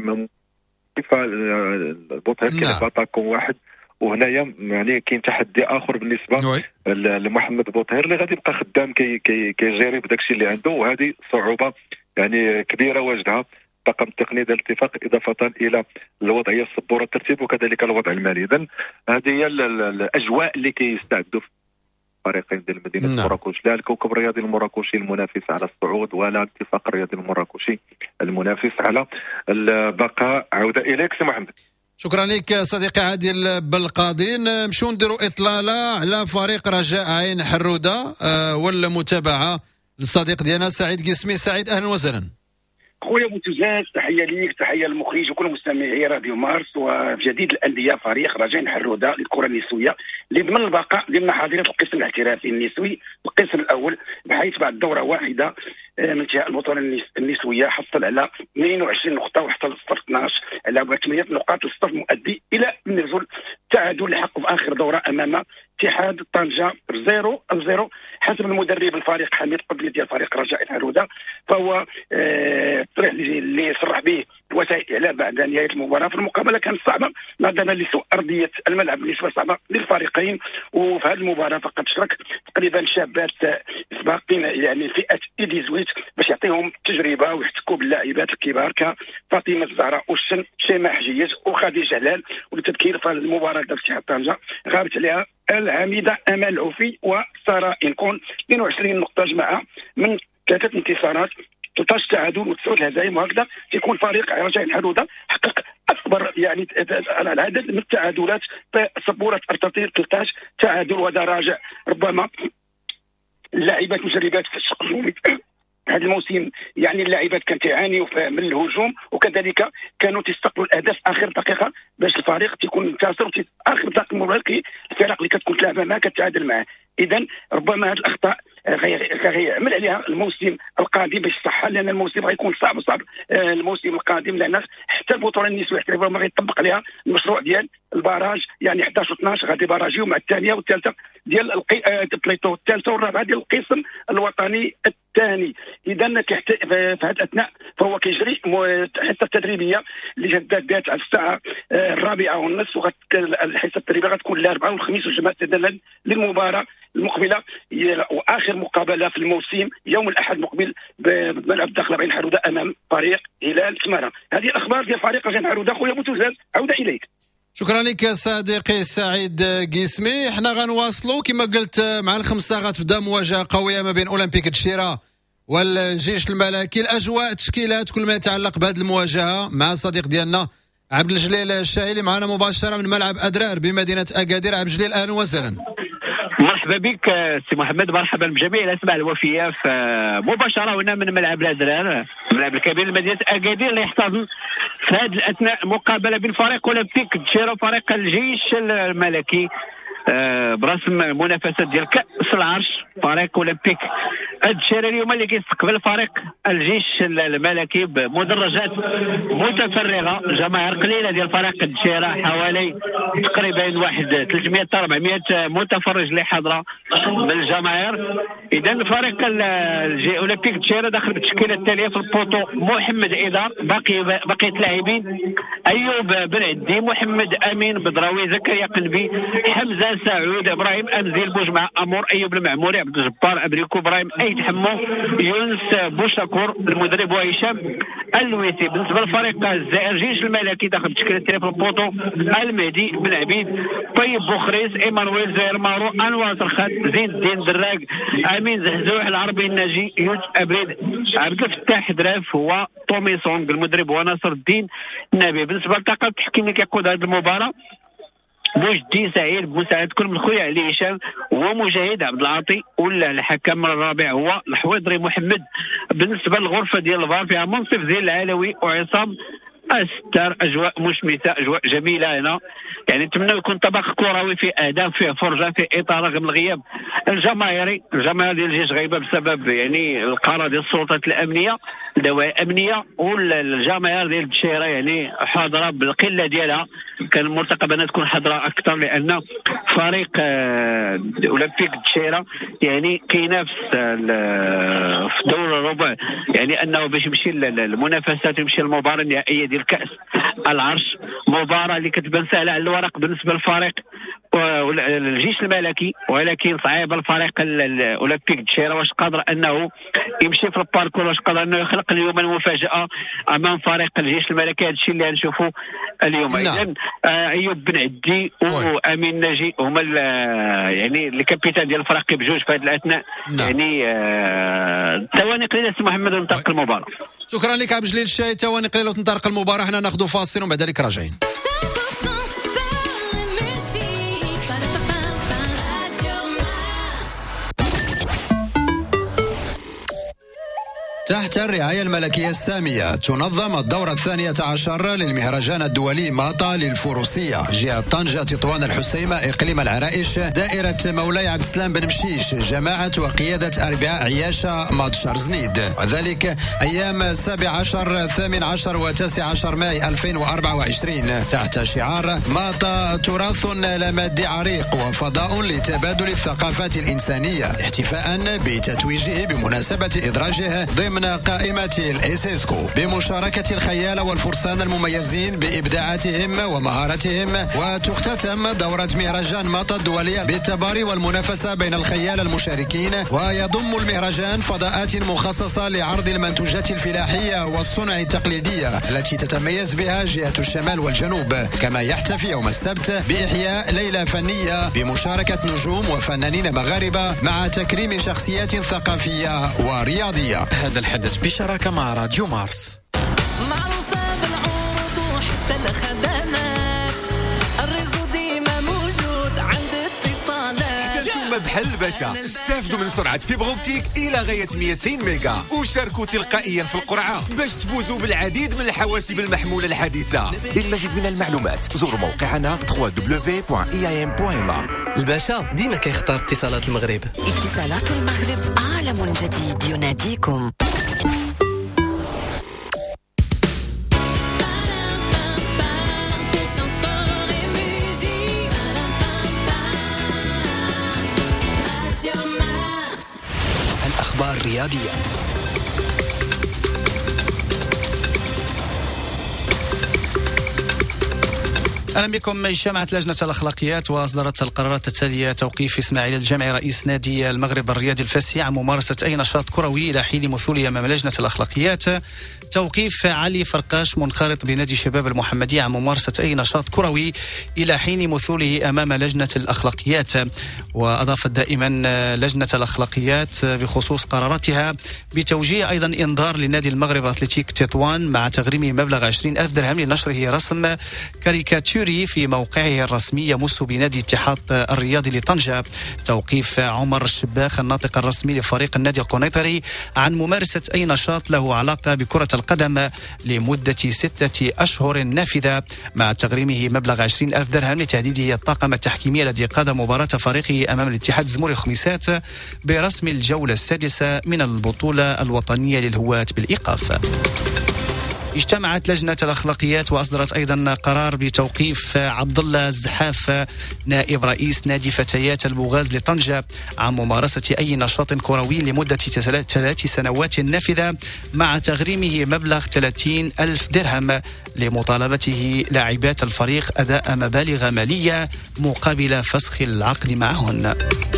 كيف البوطهير كيلعب اتاكون واحد، وهنايا يعني كاين تحدي اخر بالنسبه لمحمد بوطهير اللي غادي يبقى خدام كي كي كيجيري بداك الشيء اللي عنده، وهذه صعوبه يعني كبيره واجدها الطاقم التقني ديال الاتفاق، اضافه الى الوضعيه السبوره الترتيب وكذلك الوضع المالي. اذا هذه هي الاجواء اللي كيستعدوا فريقين ديال مدينه مراكش، لا الكوكب الرياضي المراكشي المنافس على الصعود ولا الاتفاق الرياضي المراكشي المنافس على البقاء. عوده اليك سي محمد. شكرا لك صديقي عادل بالقادين. نمشيو نديروا اطلاله على فريق رجاء عين حروده أه والمتابعه للصديق ديالنا سعيد قسمي. سعيد اهلا وسهلا. خويا بوتوزاز، تحيه ليك، تحيه للمخرج وكل مستمعي راديو مارس. وفي جديد الانديه فريق رجاء حروده للكره النسويه اللي ضمن البقاء ضمن حظيره القسم الاحترافي النسوي القسم الاول، بحيث بعد دوره واحده من انتهاء البطوله النسويه حصل على اثنين وعشرين نقطه وحصل الصف اثناش على ثمانية نقاط الصف المؤدي الى النزول التعادل لحقه في اخر دوره امام اتحاد طنجه زيرو زيرو حسب المدرب الفريق حميد قبلي ديال فريق رجاء الحروده. فهو التصريح آه اللي صرح به وسائل الاعلام بعد نهايه المباراه في المقابله كانت صعبه نظرا لسوء ارضيه الملعب بالنسبه صعبه للفريقين. وفي هذه المباراه فقد شارك تقريبا شابات سباقين يعني فئه ايدي زويت باش يعطيهم تجربه ويحتكوا باللاعبات الكبار كفاطمه الزهراء والشن شيماء حجيج وخديجه هلال. وللتذكير فالمباراه ديال اتحاد طنجه غابت عليها العميده امال عوفي وساره انكون اثنين وعشرين نقطه جماعه من ثلاثه انتصارات ثلاثة عشر تعادل وتسعود الهزائم، وهكذا يكون فريق رجاء الحروده حقق اكبر يعني العدد من التعادلات في سبوره ارتطير ثلاثة عشر تعادل. وهذا راجع ربما اللاعبات مجربات في الشق الهجومي هذا الموسم، يعني اللاعبات كانت تعاني من الهجوم وكذلك كانوا تستقبلوا الاهداف اخر دقيقه باش الفريق تكون منتصر وفي اخر دقيقه المباراه الفرق اللي كتكون تلعب معها كتعادل معاه. اذا ربما هذه الاخطاء غيعمل عليها الموسم القادم باش يصحها، لان الموسم غيكون صعب وصعب الموسم القادم، لان حتى البطوله النسويه حتى ما غيطبق عليها المشروع ديال البراج يعني أحد عشر اثنا عشر غادي باراجيو مع الثانيه والثالثه ديال البليتو الثالثه والرابعه ديال القسم الوطني الثاني. اذا في هذا الاثناء فهو كيجري الحصه التدريبيه اللي جدات على الساعه الرابعه والنصف، والحصه التدريبيه غتكون الاربعاء والخميس والجمعه استعدادا للمباراه المقبله واخر مقابله في الموسم يوم الاحد المقبل بملعب الداخله بين حروده امام فريق هلال تماره. هذه الاخبار ديال فريق رجاء حروده. خويا بوتوزاز عوده اليك. شكرا لك صديقي سعيد قسمي. حنا غنواصلوا كما قلت مع الخمسه غتبدا مواجهه قويه ما بين اولمبيك تشيرا والجيش الملكي. الاجواء التشكيلات كل ما يتعلق بهذه المواجهه مع الصديق ديالنا عبد الجليل الشاهلي معنا مباشره من ملعب ادرار بمدينه اكادير. عبد الجليل اهلا وسهلا. مرحبا بك سي محمد، مرحبا بجميع الاسماء الوفيه في مباشره هنا من ملعب الادرار، الملعب الكبير لمدينه اكادير اللي يحتضن في هذه الاثناء مقابله بين فريق اولمبيك تشيرا وفريق الجيش الملكي آه برسم منافسه ديال كاس العرش. فريق اولمبيك الجزائر اليوم اللي كيستقبل فريق الجيش الملكي بمدرجات متفرغه، جماهير قليله ديال فريق الجزائر، حوالي تقريبا واحد ثلاثمائة حتى أربعمائة متفرج اللي حاضره بالجماهير. اذا فريق الاولمبيك الجزائر داخل بالتشكيله التاليه في البوطو: محمد ايدار، باقي بقيه اللاعبين: ايوب بن عدي، محمد امين بدراوي، زكريا قنبي، حمزه سعود، ابراهيم امزيل، بوجمع امور، ايوب المعموري، عبد الجبار ابريكو، ابراهيم ايد حمو، يونس بوشاكور، المدرب وهشام الويثي. بالنسبه للفريق الجزائر الجيش الملكي داخل التشكيله التاليه في البوطو: المهدي بن عبيد، طيب بوخريس، ايمانويل، زهير مارو، انور سرخات، زين الدين دراك، امين زحزوح، العربي الناجي، يوسف ابريد، عبد الفتاح دراف، هو تومي سونغ المدرب، وناصر الدين نبي. بالنسبه للطاقم التحكيمي اللي كيقود هذه المباراه: مجدي سعيد بمساعدة من خويا علي هشام ومجاهد عبد العاطي، ولا الحكم الرابع هو الحويضري محمد. بالنسبه للغرفه ديال الفار فيها منصف زين العلوي وعصام أستر. أجواء مشمسة، أجواء جميلة هنا، يعني نتمنى يكون طبق كروي فيه أهداف، فيه فرجة، فيه إطار رغم الغياب الجماهيري. الجماهير ديال الجيش غايبة بسبب يعني القرار ديال السلطات الأمنية، دواعي أمنية، والجماهير ديال الجزائر يعني حاضرة بالقلة ديالها. كان المرتقب أنها تكون حاضرة أكثر، لأن فريق أولمبيك الجزائر يعني كينافس في دور الربع، يعني أنه باش يمشي المنافسات يمشي المباراة النهائية ديال كأس العرش، مباراة اللي كتبان سهلة على الورق بالنسبة للفريق الجيش الملكي، ولكن صعيبة الفريق الأولمبيك الجزائر واش قادر أنه يمشي في الباركور، واش قادر أنه يخلق اليوم المفاجأة أمام فريق الجيش الملكي. هذا الشيء اللي غنشوفوه اليوم. إذن أيوب بن عدي وأمين ناجي هما يعني اللي كابيتان ديال الفريق بجوج في هذه الأثناء. يعني ثواني قليلة سي محمد ونطلق المباراة. شكرا لك عبد الجليل الشاي. ثواني قليلة وتنطلق المباراة. احنا ناخذ فاصل وبعد ذلك راجعين. تحت الرعاية الملكية السامية تنظم الدورة الثانية عشر للمهرجان الدولي ماطا للفروسية، جهة طنجة، تطوان، الحسيمة، إقليم العرائش، دائرة مولاي عبد السلام بن مشيش، جماعة وقيادة أربعاء عياشة مادشر زنيد، وذلك أيام السابع عشر، الثامن عشر وتاسع عشر ماي ألفين وأربعة وعشرين، تحت شعار ماطا تراث لا مادي عريق وفضاء لتبادل الثقافات الإنسانية، احتفاء بتتويجه بمناسبة إدراجه ضمن قائمة الإسيسكو، بمشاركة الخيال والفرسان المميزين بإبداعاتهم ومهارتهم. وتختتم دورة مهرجان ماطا الدولية بالتباري والمنافسة بين الخيال المشاركين، ويضم المهرجان فضاءات مخصصة لعرض المنتوجات الفلاحية والصنع التقليدية التي تتميز بها جهة الشمال والجنوب، كما يحتفي يوم السبت بإحياء ليلة فنية بمشاركة نجوم وفنانين مغاربة مع تكريم شخصيات ثقافية ورياضية. هذا الحدث بشراكة مع راديو مارس. معروفة بالعروض وحتى الخدمات، الريزو ديما موجود عند اتصالات. حتى نتوما بحال الباشا استافدوا من سرعة فيبر اوبتيك إلى غاية مئتين ميجا، وشاركوا تلقائيا في القرعة باش تفوزوا بالعديد من الحواسب المحمولة الحديثة. للمزيد من المعلومات زوروا موقعنا دبليو دبليو دبليو دوت إي إيه إم دوت إم إيه. الباشا ديما كيختار اتصالات المغرب. اتصالات المغرب، عالم جديد يناديكم. الأخبار الرياضية. أهلا بكم. اجتمعت لجنة الأخلاقيات وأصدرت القرارات التالية: توقيف إسماعيل الجمعي رئيس نادي المغرب الرياضي الفاسي عن ممارسة أي نشاط كروي إلى حين مثوله أمام لجنة الأخلاقيات. توقيف علي فرقاش منخرط بنادي شباب المحمدية عن ممارسة أي نشاط كروي إلى حين مثوله أمام لجنة الأخلاقيات. وأضافت دائما لجنة الأخلاقيات بخصوص قراراتها بتوجيه أيضا إنذار لنادي المغرب أتلتيك تطوان مع تغريمه مبلغ عشرين ألف درهم لنشره رسم كاريكاتير كوري في موقعه الرسمي يمس بنادي اتحاد الرياضي لطنجة. توقيف عمر الشباخ الناطق الرسمي لفريق النادي القنيطري عن ممارسة أي نشاط له علاقة بكرة القدم لمدة ستة أشهر نافذة، مع تغريمه مبلغ عشرين ألف درهم لتهديده الطاقم التحكيمي الذي قاد مباراة فريقه أمام الاتحاد الزموري الخميسات برسم الجولة السادسة من البطولة الوطنية للهواة بالإيقاف. اجتمعت لجنة الأخلاقيات وأصدرت أيضا قرار بتوقيف عبد الله الزحاف نائب رئيس نادي فتيات البوغاز لطنجة عن ممارسة أي نشاط كروي لمدة ثلاث سنوات نافذة، مع تغريمه مبلغ ثلاثين ألف درهم لمطالبته لاعبات الفريق أداء مبالغ مالية مقابل فسخ العقد معهن.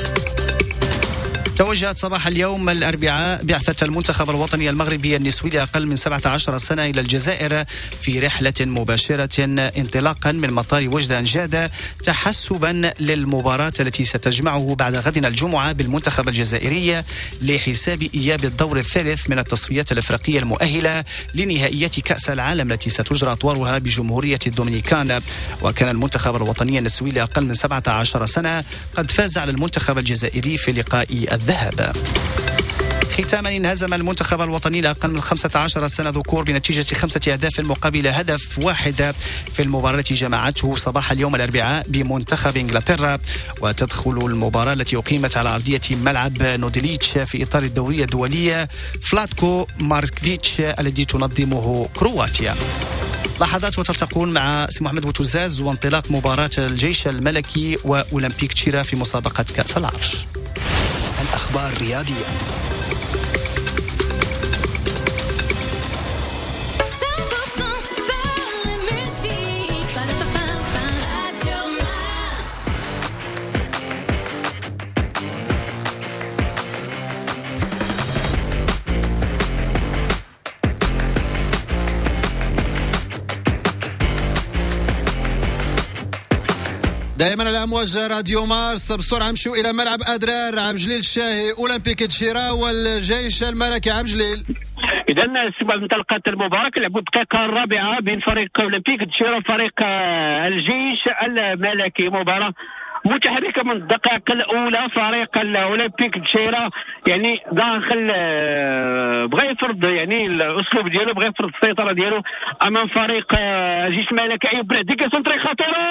توجهت صباح اليوم الأربعاء بعثة المنتخب الوطني المغربي النسوي لأقل من سبعة عشر سنة إلى الجزائر في رحلة مباشرة انطلاقا من مطار وجدة أنجادة تحسبا للمباراة التي ستجمعه بعد غد الجمعة بالمنتخب الجزائري لحساب إياب الدور الثالث من التصفيات الأفريقية المؤهلة لنهائيات كأس العالم التي ستجرى أطوارها بجمهورية الدومينيكان. وكان المنتخب الوطني النسوي لأقل من سبعة عشر سنة قد فاز على المنتخب الجزائري في لقاء الذهاب. ختاما انهزم المنتخب الوطني لأقل من خمسة عشر سنة ذكور بنتيجة خمسة أهداف مقابل هدف واحد في المباراة التي جمعته صباح اليوم الأربعاء بمنتخب إنجلترا. وتدخل المباراة التي أقيمت على أرضية ملعب نوديليتش في إطار الدورية الدولية فلاتكو ماركفيتش الذي تنظمه كرواتيا. لحظات وتلتقون مع سي محمد بوتوزاز وانطلاق مباراة الجيش الملكي وأولمبيك تشيرا في مسابقة كأس العرش. الأخبار الرياضية. دائما على امواج راديو مارس. بسرعه نمشيو الى ملعب ادرار عبد الجليل الشاهي اولمبيك تشيرا والجيش الملكي. عبد الجليل، اذا السبب انطلقت المباراه لعبوا الدقيقه الرابعه بين فريق اولمبيك تشيرا وفريق الجيش الملكي. مباراه متحركه من الدقائق الاولى. فريق الاولمبيك تشيرا يعني داخل بغى يفرض يعني الاسلوب ديالو، بغى يفرض السيطره ديالو امام فريق الجيش الملكي. ايوب بن عدي كسونطري خطيره،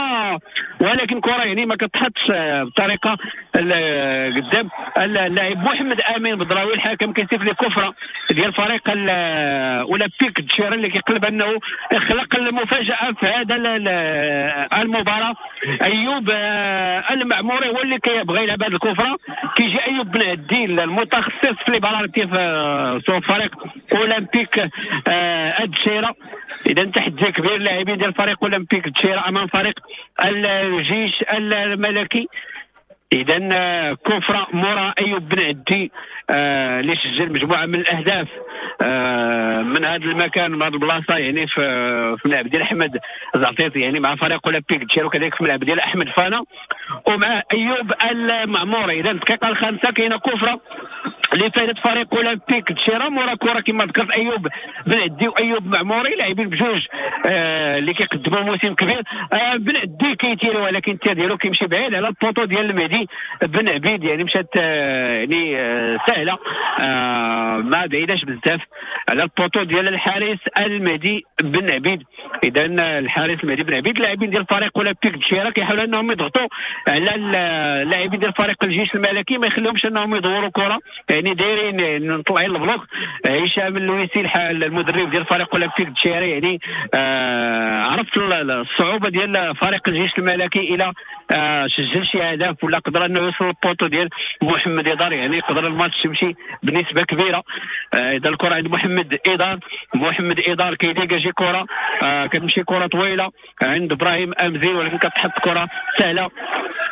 ولكن كره يعني ما كتحطش بطريقه قدام اللاعب محمد امين بدراوي. الحكم كيصيف لي كفره ديال فريق الاولمبيك تشيرا اللي كيقلب انه يخلق المفاجاه في هذا المباراه. ايوب المعموري هو اللي كيبغي يلعب هذه الكفره. كيجي ايوب بن عدي المتخصص في ليبراليتي في فريق اولمبيك تشيرا. اذا تحدي كبير لاعبين ديال فريق اولمبيك تشيرا امام فريق الجيش الملكي. اذا كفره مورا ايوب بن عدي اللي آه سجل مجموعه من الاهداف آه من هذا المكان من هذه البلاصه يعني في في الملعب ديال احمد زعطيطي يعني مع فريق اولمبيك تشيرا، وكذلك في الملعب ديال احمد فانا ومع ايوب المعموري. اذا الدقيقه الخامسه كاينه كفره لفائده فريق اولمبيك تشيرا مورا كره كما ذكرت ايوب بن عدي وايوب معموري لاعبين بجوج آه اللي كيقدموا موسم كبير. آه بن عدي كيتير ولكن التير ديالو كيمشي بعيد على البوطو ديال المهدي بن عبيد، يعني مشات آه يعني آه سهله آه ما بعيداش بزاف على البوطو ديال الحارس المهدي بن عبيد. اذا الحارس المهدي بن عبيد لاعبين ديال فريق اولمبيك تشيرا كيحاولوا انهم يضغطوا على اللاعبين ديال فريق الجيش الملكي ما يخليهمش انهم يدوروا كره، يعني دايرين طالعين البلوك. هشام اللويسي المدرب ديال فريق اولمبيك تشيرا يعني آه عرفت الصعوبه ديال فريق الجيش الملكي الى آه سجل شي هدف ولا قدر انه يوصل للبوطو ديال محمد إدار، يعني قدر الماتش يمشي بنسبه كبيره. آه اذا الكره عند محمد إدار، محمد إدار كيديجاجي كره آه كتمشي كره طويله عند ابراهيم امزي ولكن كتحط كره سهله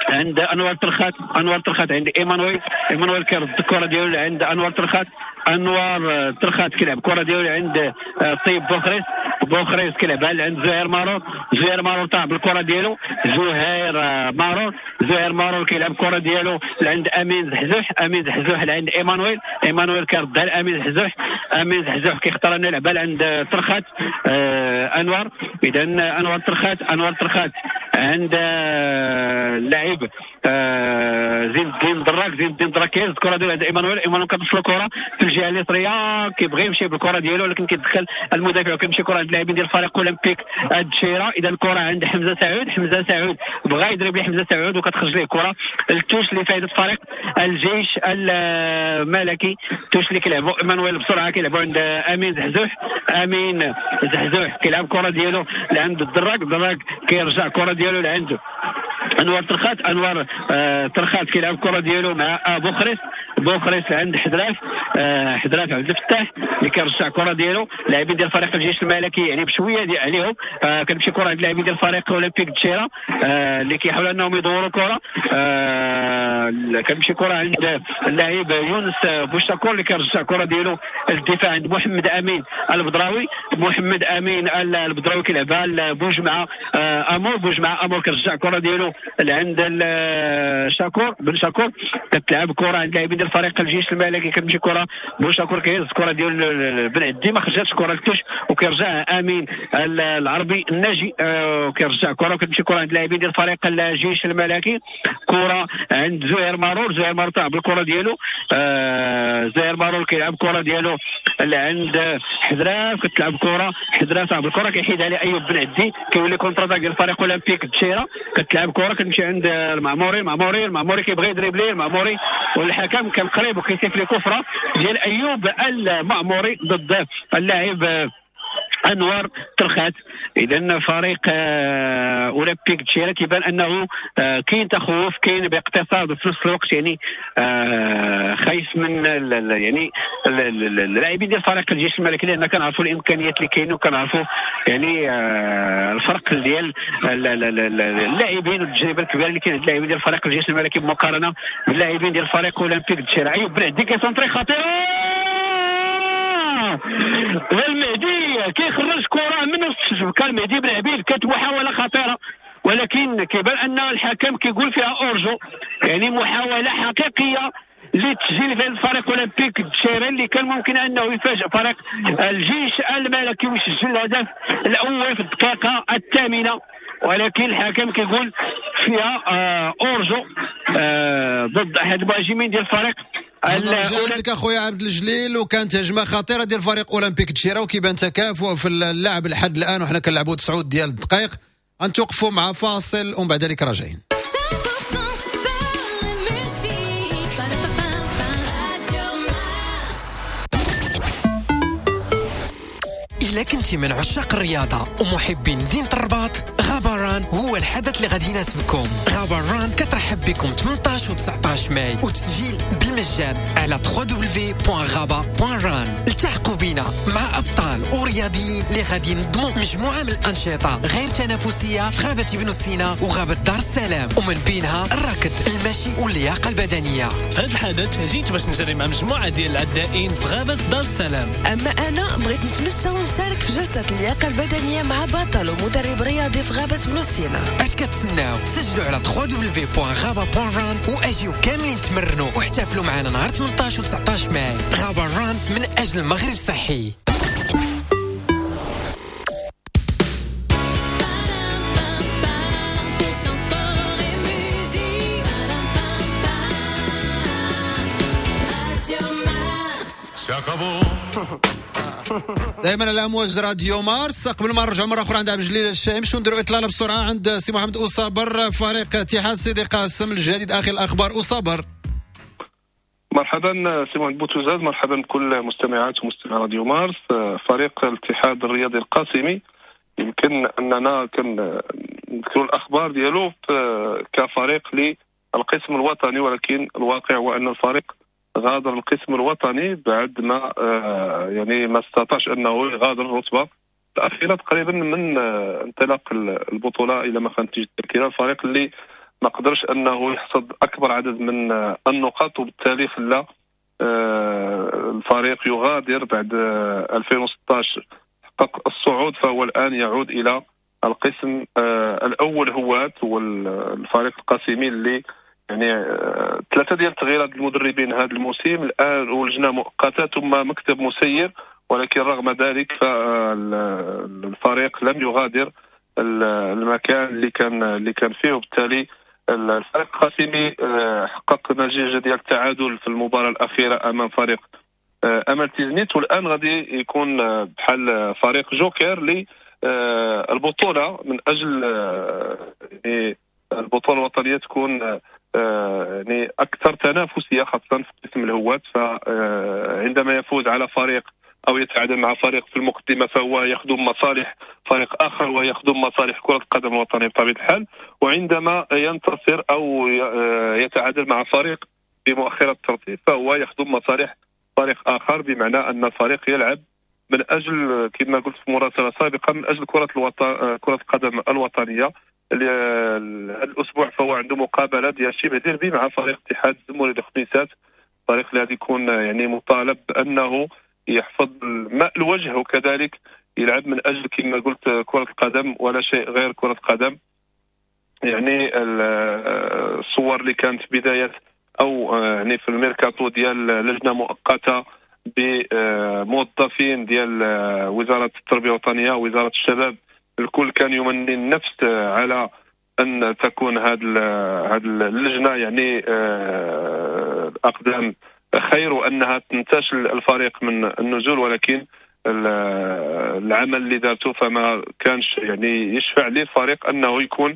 عند انوار ترخات انوار ترخات عند ايمانويل ايمانويل كيرد الكره ديالو عند انوار ترخات انوار ترخات كيلعب الكره ديالو عند طيب بوخريس بوخريس كيلعبها عند زهير مارور زهير مارور طاح بالكره ديالو زهير مارور زهير مارور كيلعب الكره ديالو عند امين زحزوح امين زحزوح عند ايمانويل ايمانويل كيردها لامين زحزوح امين زحزوح كيختار انه يلعبها عند ترخات آه انوار اذا انوار ترخات انوار ترخات عند اللاعب آه زين الدين دراك زين الدين دراك كيهز الكره ديالو عند ايمانويل ايمانويل كتوصل الكره في الجهه اليسريه كيبغي يمشي بالكره ديالو ولكن كيدخل المدافع وكيمشي كره عند اللاعبين ديال الفريق اولمبيك الدشيره اذا الكره عند حمزه سعود حمزه سعود بغى يضرب ليه حمزه سعود وكتخرج ليه الكره التوش لفائده فريق الجيش الملكي التوش اللي كيلعبوا ايمانويل بسرعه كيلعبوا عند امين زحزوح امين زحزوح كيلعب الكره ديالو لعند الدراك الدراك كيرجع الكره ديالو لعنده انوار ترخات انوار آه ترخات كيلعب الكره ديالو مع بوخريس بوخريس عند حدراف آه حدراف عبد الفتاح اللي كيرجع الكره ديالو لاعبين ديال فريق الجيش الملكي يعني بشويه ديال عليهم آه كتمشي كره عند اللاعبين ديال فريق اولمبيك الدشيره آه اللي كيحاولوا انهم يدوروا الكره آه كتمشي كره عند اللاعب يونس بوشاكور اللي كيرجع الكره ديالو الدفاع عند محمد امين البدراوي محمد امين البدراوي كيلعبها بوجمعه آه امور بوجمعه امور كيرجع الكره ديالو عند شاكور بن شاكور كتلعب كره عند لاعبين ديال فريق الجيش الملكي كتمشي كره بن شاكور كيهز الكره ديال بن عدي ما خرجتش كره للتوش وكيرجع امين العربي الناجي وكيرجع كره وكتمشي كره عند لاعبين ديال فريق الجيش الملكي كره عند زهير مارور زهير مارور طاح بالكره ديالو زهير مارور كيلعب الكره ديالو عند حدراف كتلعب كره حدراف طاح بالكره كيحيدها لايوب بن عدي كيولي كونتر ديال فريق اولمبيك الدشيره كتلعب كره كتمشي عند المعموري المعموري المعموري كيبغي يدريبلي المعموري والحكم كان قريب وكيسيف لي كفره ديال ايوب المعموري ضد اللاعب انوار ترخات. اذا فريق اولمبيك الدشيره كيبان انه كاين تخوف كاين باقتصاد وفي نفس الوقت يعني خايف من يعني اللاعبين ديال فريق الجيش الملكي لان كنعرفوا الامكانيات اللي كاينين وكنعرفوا يعني الفرق ديال اللاعبين والتجربه الكبيره اللي كاين عند اللاعبين ديال فريق الجيش الملكي مقارنه باللاعبين ديال فريق اولمبيك الدشيره. ايوب بن عدي كيسونطري خطير والمهدي كيخرج كره من وسط الشبكه المهدي بن عبيد كانت محاوله خطيره ولكن كيبان ان الحكم كيقول فيها اورجو يعني محاوله حقيقيه لتسجيل في الفريق اولمبيك الدشيره اللي كان ممكن انه يفاجئ فريق الجيش الملكي ويسجل الهدف الاول في الدقيقه الثامنه ولكن الحكم كيقول فيها آه اورجو آه ضد احد المهاجمين ديال الفريق. عندك اخويا عبد الجليل وكانت هجمه خطيره ديال فريق اولمبيك الدشيره وكيبان تكافؤ في اللعب لحد الان وحنا كنلعبوا تسعة ديال الدقائق غنتوقفوا مع فاصل ومن بعد ذلك راجعين. إلا كنتي من عشاق الرياضة ومحبين مدينة الرباط غاباران هو الحدث اللي غادي يناسبكم. غاباران كترحب بكم ثمنطاش و تسعطاش ماي وتسجيل بالمجان على دبليو دبليو دبليو دوت غابا دوت ران. التحقوا بنا مع أبطال ورياضيين اللي غادي ينظموا مجموعة من الأنشطة غير تنافسية في غابة ابن سينا وغابة دار السلام ومن بينها الركض المشي واللياقة البدنية. في هذا الحدث جيت باش نجري مع مجموعة ديال العدائين في غابة دار السلام. أما أنا بغيت نتمشى ونشارك في جلسة اللياقة البدنية مع بطل ومدرب رياضي في غابة ابن سينا. اش كتسناو؟ سجلوا على دبليو دبليو دبليو دوت غابا دوت ران واجيو كاملين تمرنوا واحتفلوا معنا نهار ثمنطاش و تسعطاش ماي. غابا ران من أجل المغرب الصحي. دائما على امواج راديو مارس. قبل ما نرجع مره اخرى عند عبد الجليل الشايم شو نديروا اطلاله بسرعه عند سي محمد أصابر فريق اتحاد سيدي قاسم الجديد. اخي الاخبار أصابر. مرحبا سي محمد بوتوزاز، مرحبا بكل مستمعات ومستمعي راديو مارس. فريق الاتحاد الرياضي القاسمي يمكن اننا كنذكروا الاخبار ديالو كفريق للقسم الوطني، ولكن الواقع هو ان الفريق غادر القسم الوطني بعد ما آه يعني ما استطاعش انه يغادر الرتبه الاخيره تقريبا من آه انطلاق البطوله الى ما كانت الذاكره. الفريق اللي ما قدرش انه يحصد اكبر عدد من النقاط، وبالتالي خلى الفريق يغادر بعد ألفين وستطاش حقق الصعود، فهو الان يعود الى القسم الاول هوات. والفريق القاسمي اللي يعني ثلاثه ديال التغييرات المدربين هذا الموسم الان، ولجنه مؤقته ثم مكتب مسير، ولكن رغم ذلك فالفريق لم يغادر المكان اللي كان اللي كان فيه، وبالتالي الفريق القاسمي حقق نتيجه ديال التعادل في المباراه الاخيره امام فريق امل تيزنيت، والان غادي يكون بحال فريق جوكر للبطوله من اجل يعني البطوله الوطنيه تكون يعني اكثر تنافسيه خاصه في قسم الهوات. فعندما يفوز على فريق او يتعادل مع فريق في المقدمه فهو يخدم مصالح فريق اخر ويخدم مصالح كره القدم الوطنيه بطبيعه الحال، وعندما ينتصر او يتعادل مع فريق في مؤخره الترتيب فهو يخدم مصالح فريق اخر، بمعنى ان الفريق يلعب من اجل كما قلت في مراسله سابقه من اجل كره الوطن كره القدم الوطنيه. الاسبوع فهو عنده مقابله ديال شبه ديربي مع فريق اتحاد الجمهوريه الخميسات، فريق اللي غادي يكون يعني مطالب بانه يحفظ ماء الوجه، وكذلك يلعب من اجل كما قلت كره القدم ولا شيء غير كره القدم. يعني الصور اللي كانت بدايه او يعني في الميركاتو ديال لجنه مؤقته بموظفين ديال وزاره التربيه الوطنيه ووزاره الشباب، الكل كان يمني النفس على ان تكون هذه هذه اللجنه يعني اقدام خير وانها تنتشل الفريق من النزول، ولكن العمل اللي دارته فما كانش يعني يشفع للفريق انه يكون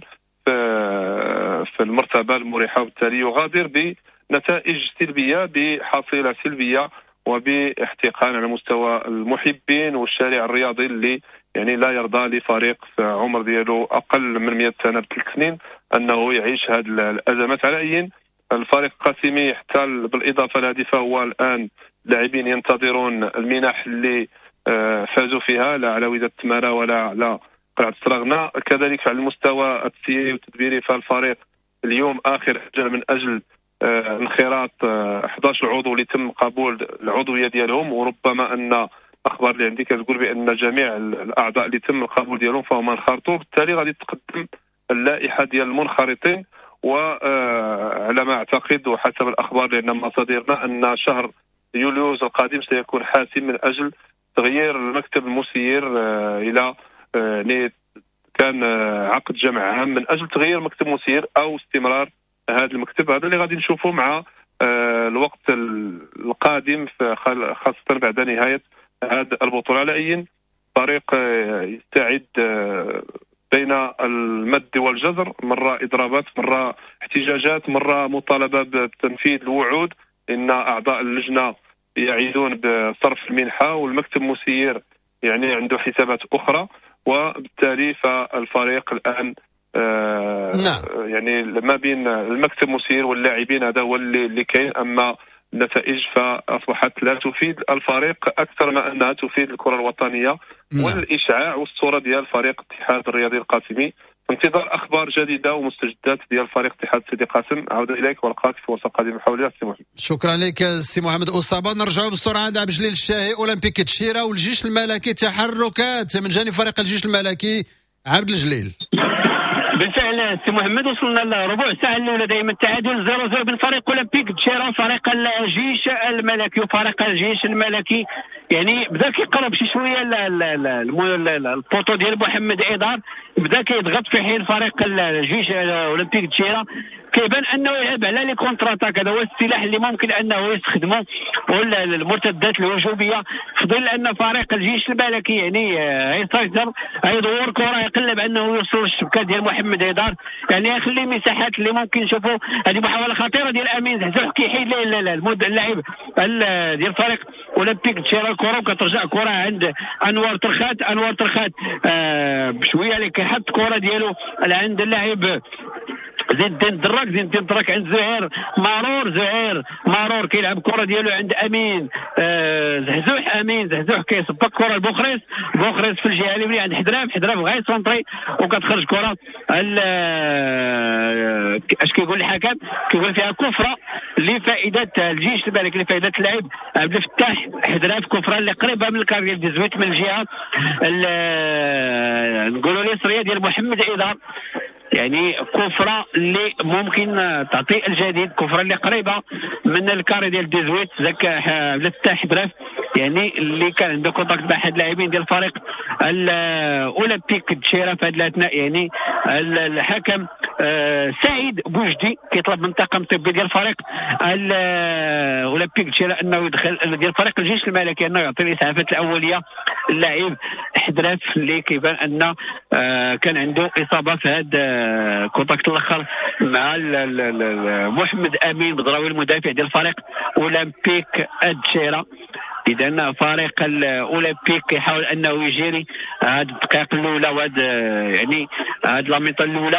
في المرتبه المريحه، وبالتالي يغادر بنتائج سلبيه بحصيله سلبيه وباحتقان على مستوى المحبين والشارع الرياضي اللي يعني لا يرضى لفريق في عمر ديالو اقل من مئة سنه بثلاث سنين انه يعيش هذه الازمات. على اي الفريق القاسمي حتى بالاضافه لهذه فهو الان لاعبين ينتظرون المنح اللي فازوا فيها لا على وداد التماره ولا على قلعه السراغنه. كذلك على المستوى التسييري والتدبيري فالفريق اليوم اخر اجل من اجل انخراط أحد عشر عضو اللي تم قبول العضويه ديالهم، وربما ان اخبار اللي عندي كتقول بان جميع الاعضاء اللي تم القبول ديالهم فهم انخرطوا، بالتالي غادي تقدم اللائحه ديال المنخرطين. وعلى ما اعتقد وحسب الاخبار اللي عندنا مصادرنا ان شهر يوليوز القادم سيكون حاسم من اجل تغيير المكتب المسير الى يعني كان عقد جمع عام من اجل تغيير مكتب مسير او استمرار هذا المكتب. هذا اللي غادي نشوفه مع الوقت القادم خاصه بعد نهايه هذه البطوله. على اي فريق يستعد بين المد والجزر، مره اضرابات مره احتجاجات مره مطالبه بتنفيذ الوعود، ان اعضاء اللجنه يعيدون بصرف المنحه والمكتب مسير يعني عنده حسابات اخرى، وبالتالي فالفريق الان آه نعم. يعني ما بين المكتب مسير واللاعبين هذا هو اللي, اللي كاين، اما النتائج فاصبحت لا تفيد الفريق اكثر ما انها تفيد الكره الوطنيه نعم. والاشعاع والصوره ديال الفريق الاتحاد الرياضي القاسمي. انتظار اخبار جديده ومستجدات ديال فريق اتحاد سيدي قاسم. عوده اليك والقاك في وسط قادم حولها السي محمد. شكرا لك السي محمد أصابة. نرجعوا بسرعه عند عبد الجليل الشاهي اولمبيك تشيره والجيش الملكي، تحركات من جانب فريق الجيش الملكي. عبد الجليل. بالفعل سي محمد وصلنا لربع ساعه الاولى دائما التعادل صفر صفر بين فريق اولمبيك تشيره وفريق الجيش الملكي. وفريق الجيش الملكي يعني بدا كيقرب شي شويه البوطو ديال محمد إدار، بدا كيضغط في حين فريق الجيش اولمبيك تشيره كيبان انه يلعب على لي كونتراتاك. هذا هو السلاح اللي ممكن انه يستخدمه ولا المرتدات الهجوميه، في ظل ان فريق الجيش الملكي يعني يسيطر يدور كره يقلب انه يوصل للشبكه ديال محمد إدار، يعني يخلي مساحات اللي ممكن نشوفوا. هذه محاوله خطيره ديال امين زحزح كيحيد اللاعب ديال فريق اولمبيك تشيره الكره وكترجع كره عند انوار ترخات. انوار ترخات آه بشويه اللي كيحط الكره ديالو عند اللاعب زين الدين دراك زين الدين دراك عند زهير مرور زهير مرور كيلعب الكره ديالو عند امين آه زهزوح امين زهزوح كيصبق كره لبوخريس بوخريس في الجهه اليمنى عند حدراف حدراف غاي سونطري وكتخرج كره اش كيقول الحكم كيقول فيها كفره لفائده الجيش الملكي لفائده اللاعب عبد الفتاح حدراف كفره اللي قريبه من الكار ديال ديزويت من الجهه نقولوا اليسريه ديال محمد إدار يعني كفرة اللي ممكن تعطي الجديد كفرة اللي قريبة من الكاري ديال ديزويت ذاك لتا حدراف يعني اللي كان عنده كونتاكت مع احد اللاعبين ديال الفريق الاولمبيك تشيرا في هذه الاثناء يعني الحكم سعيد بوجدي كيطلب من الطاقم الطبي ديال الفريق الاولمبيك تشيرا انه يدخل ديال فريق الجيش الملكي انه يعطي الاسعافات الاوليه اللاعب حدراف اللي كيبان ان كان عنده اصابه في هذا كونتاكت الاخر مع محمد امين بدراوي المدافع ديال الفريق اولمبيك ادشيرا. اذا فريق الاولمبيك كيحاول انه يجري هذه الدقائق الاولى وهذا يعني هذه لاميطه الاولى.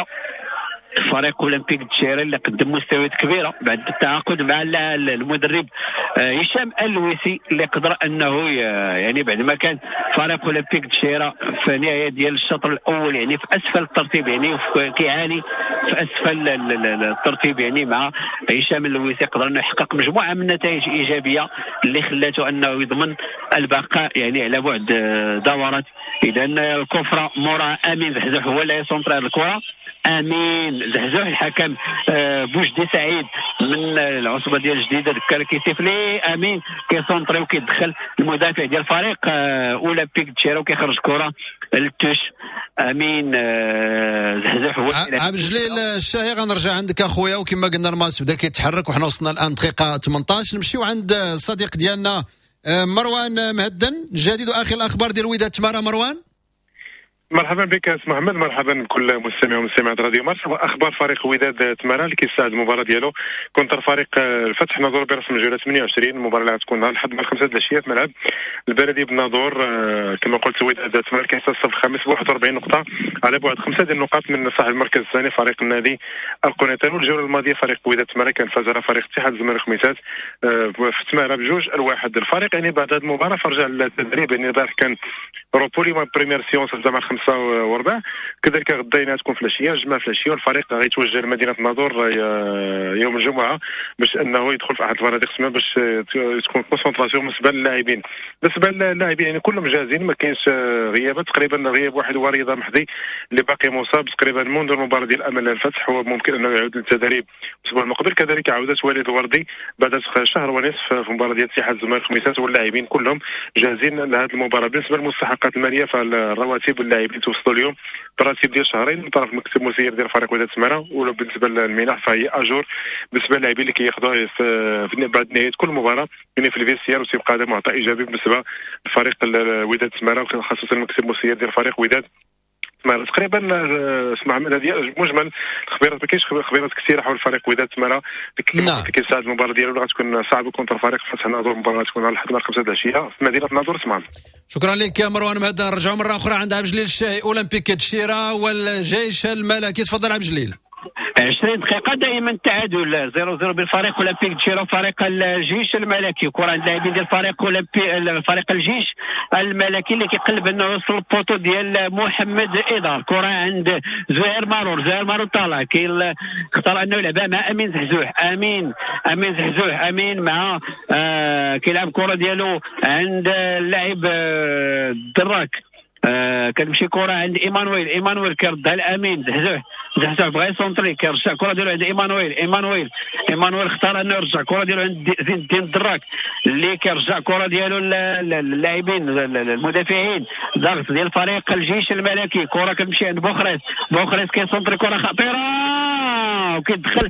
فريق اولمبيك تشيرا اللي قدم مستويات كبيره بعد التعاقد مع المدرب هشام اللويسي اللي قدر انه يعني بعد ما كان فريق اولمبيك تشيرا في نهايه ديال الشوط الاول يعني في اسفل الترتيب يعني كيعاني في اسفل الترتيب يعني مع هشام اللويسي قدر انه يحقق مجموعه من النتائج ايجابيه اللي خلاته انه يضمن البقاء يعني على بعد دورات. اذا الكفره مورا امين زحزح هو اللي يسونطر الكره امين زحزوح الحكم بوجدي سعيد من العصبه ديال الجديده دكا كيسيفلي امين كيسونطري وكيدخل المدافع ديال الفريق اولمبيك تشيرا وكيخرج كره للتوش امين زحزوح هو عبد الجليل الشاهي. غنرجع عندك اخويا وكما قلنا الماتش بدا كيتحرك وحنا وصلنا الان دقيقه ثمنطاش. نمشيو عند الصديق ديالنا مروان مهدن جديد واخر الاخبار ديال وداد تمارا. مروان مرحبا بك سي محمد، مرحبا بكل مستمع ومستمعات راديو مارس. اخبار فريق وداد تمارا اللي كيستعد المباراه ديالو كونتر فريق الفتح ناظور برسم الجوله ثمانية وعشرين. المباراه اللي غتكون نهار الاحد من خمسة د العشيه في ملعب البلدي بناظور. كما قلت وداد تمارا كيحتل الخامس ب واحد وأربعين نقطه على بعد خمسه ديال النقاط من صاحب المركز الثاني فريق النادي القنيطري. والجوله الماضيه فريق وداد تمارا كان فاز على فريق اتحاد الزمالك خميسات في تمارا بجوج الواحد. الفريق يعني بعد هذه المباراه فرجع للتدريب يعني البارح كان روبولي ما بريمير سيونس بدا مع خمسة وربع كذلك غدا تكون في العشيه الجمعه في العشيه. والفريق غيتوجه لمدينه ناظور يوم الجمعه باش انه يدخل في احد الفنادق سما باش تكون كونسونطراسيون بالنسبه للاعبين. بالنسبه للاعبين يعني كلهم جاهزين ما كاينش غيابات تقريبا. غياب واحد هو رضا محدي اللي باقي مصاب تقريبا منذ المباراه ديال امل الفتح هو ممكن انه يعود للتدريب الاسبوع المقبل. كذلك عوده وليد الوردي بعد شهر ونصف في مباراه ديال اتحاد الزمالك خميسات. واللاعبين كلهم جاهزين لهذه المباراه. بالنسبه للمستحقات الماليه فالرواتب اللاعبين توصلوا اليوم براتب ديال شهرين من طرف المكتب المسير ديال فريق وداد تمارا. وبالنسبه للمنح فهي اجور بالنسبه للاعبين اللي كياخذوها في بعد نهايه كل مباراه يعني في الفيستير. وتيبقى هذا معطى ايجابي بالنسبه لفريق وداد تمارا وخاصه المكتب المسير ديال فريق وداد تمارا. تقريبا اسمع من هذه مجمل الخبيرات ما كاينش خبيرات كثيره حول فريق وداد تمارا اللي كيساعد المباراه ديالو اللي غتكون صعبه كونتر فريق فتح ناظور. المباراه غتكون على الحد من خمسة د العشيه في مدينه ناظور. اسمع شكرا لك يا مروان مهدن. نرجعوا مره اخرى عند عبد الجليل الشاهي اولمبيك تشيرا والجيش الملكي. تفضل عبد الجليل. عشرين دقيقة دائما التعادل صفر صفر بين فريق اولمبيك تشيرا وفريق الجيش الملكي. كرة عند اللاعبين ديال فريق اولمبي فريق الجيش الملكي اللي كيقلب انه يوصل البوطو ديال محمد إدار. كرة عند زهير مارور زهير مارور طالع كي اختار انه يلعبها مع امين زحزوح امين امين زحزوح امين مع آه كيلعب كرة ديالو عند اللاعب آه الدراك آه كتمشي كرة عند ايمانويل ايمانويل كيردها لامين زحزوح زحزوح بغا يسونطري كيرجع كرة ديالو عند ايمانويل ايمانويل ايمانويل اختار انه يرجع كرة ديالو عند زين الدين الدراك اللي كيرجع كرة ديالو للاعبين المدافعين ضغط ديال فريق الجيش الملكي. كرة كتمشي عند بوخريس بوخريس كيسونطري كرة خطيرة وكيدخل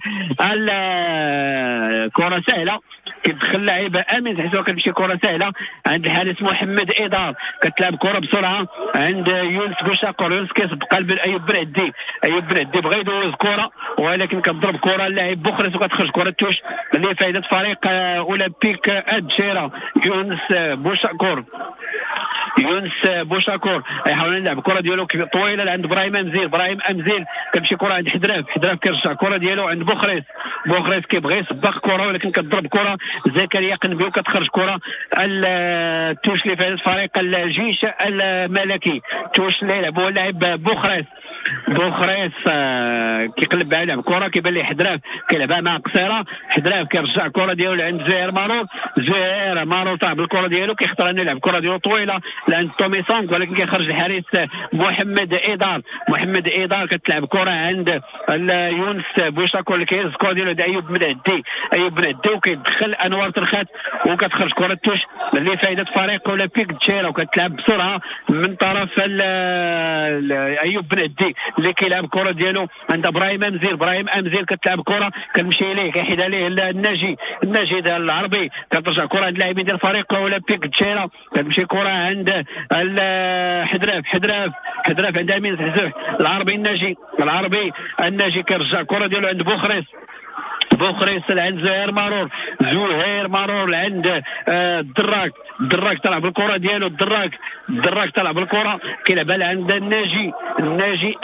الكرة سهلة كيدخل لاعب امين زحزوح كتمشي كرة سهلة عند الحارس محمد إدار. كتلعب كرة بسرعة عند يونس بوشاقور يونس كيصب قلب ايوب بن عدي ايوب بن عدي بغا يدوز كرة ولكن كتضرب كرة اللاعب بوخريس وكتخرج كرة توش لفائدة فريق اولمبيك ادشيرا. يونس بوشاقور يونس بوشاكور يحاول يلعب الكره ديالو طويله لعند ابراهيم امزيل ابراهيم امزيل كتمشي كره عند حدراف حدراف كيرجع الكره ديالو عند بوخريس بوخريس كيبغي يسبق كره ولكن كتضرب كره زكريا قنبي وكتخرج كره التوش اللي فازت فريق الجيش الملكي توش اللي يلعب هو اللاعب بوخريس بوخريس آه كيقلب على لعب كره كيبان ليه حدراف كيلعبها مع قصيره حدراف كيرجع الكره ديالو لعند زهير مارون زهير مارون طاح بالكره ديالو كيختار انه يلعب الكره ديالو طويله لعند تومي سونغ ولكن كيخرج الحارس محمد ايدار محمد ايدار كتلعب كره عند يونس بوشاكور اللي كيهز الكره ديالو عند ايوب بن عدي ايوب بن عدي وكيدخل انوار ترخات وكتخرج كره توش اللي فايده فريق اولمبيك تشيرا وكتلعب بسرعه من طرف ايوب بن عدي اللي كيلعب الكره ديالو عند ابراهيم امزيل ابراهيم امزيل كتلعب كره كنمشي ليه كيحيد عليه الناجي الناجي ديال العربي كترجع كره عند اللاعبين ديال فريق اولمبيك تشيرا كتمشي كره عند حدراف حدراف حدراف عند امين زحزوح العربي الناجي العربي الناجي كيرجع الكره ديالو عند بوخريس بوخريس عند زهير مارور زهير مارور عند الدراك الدراك طلع بالكره ديالو الدراك الدراك طلع بالكره كيلعبها عند الناجي الناجي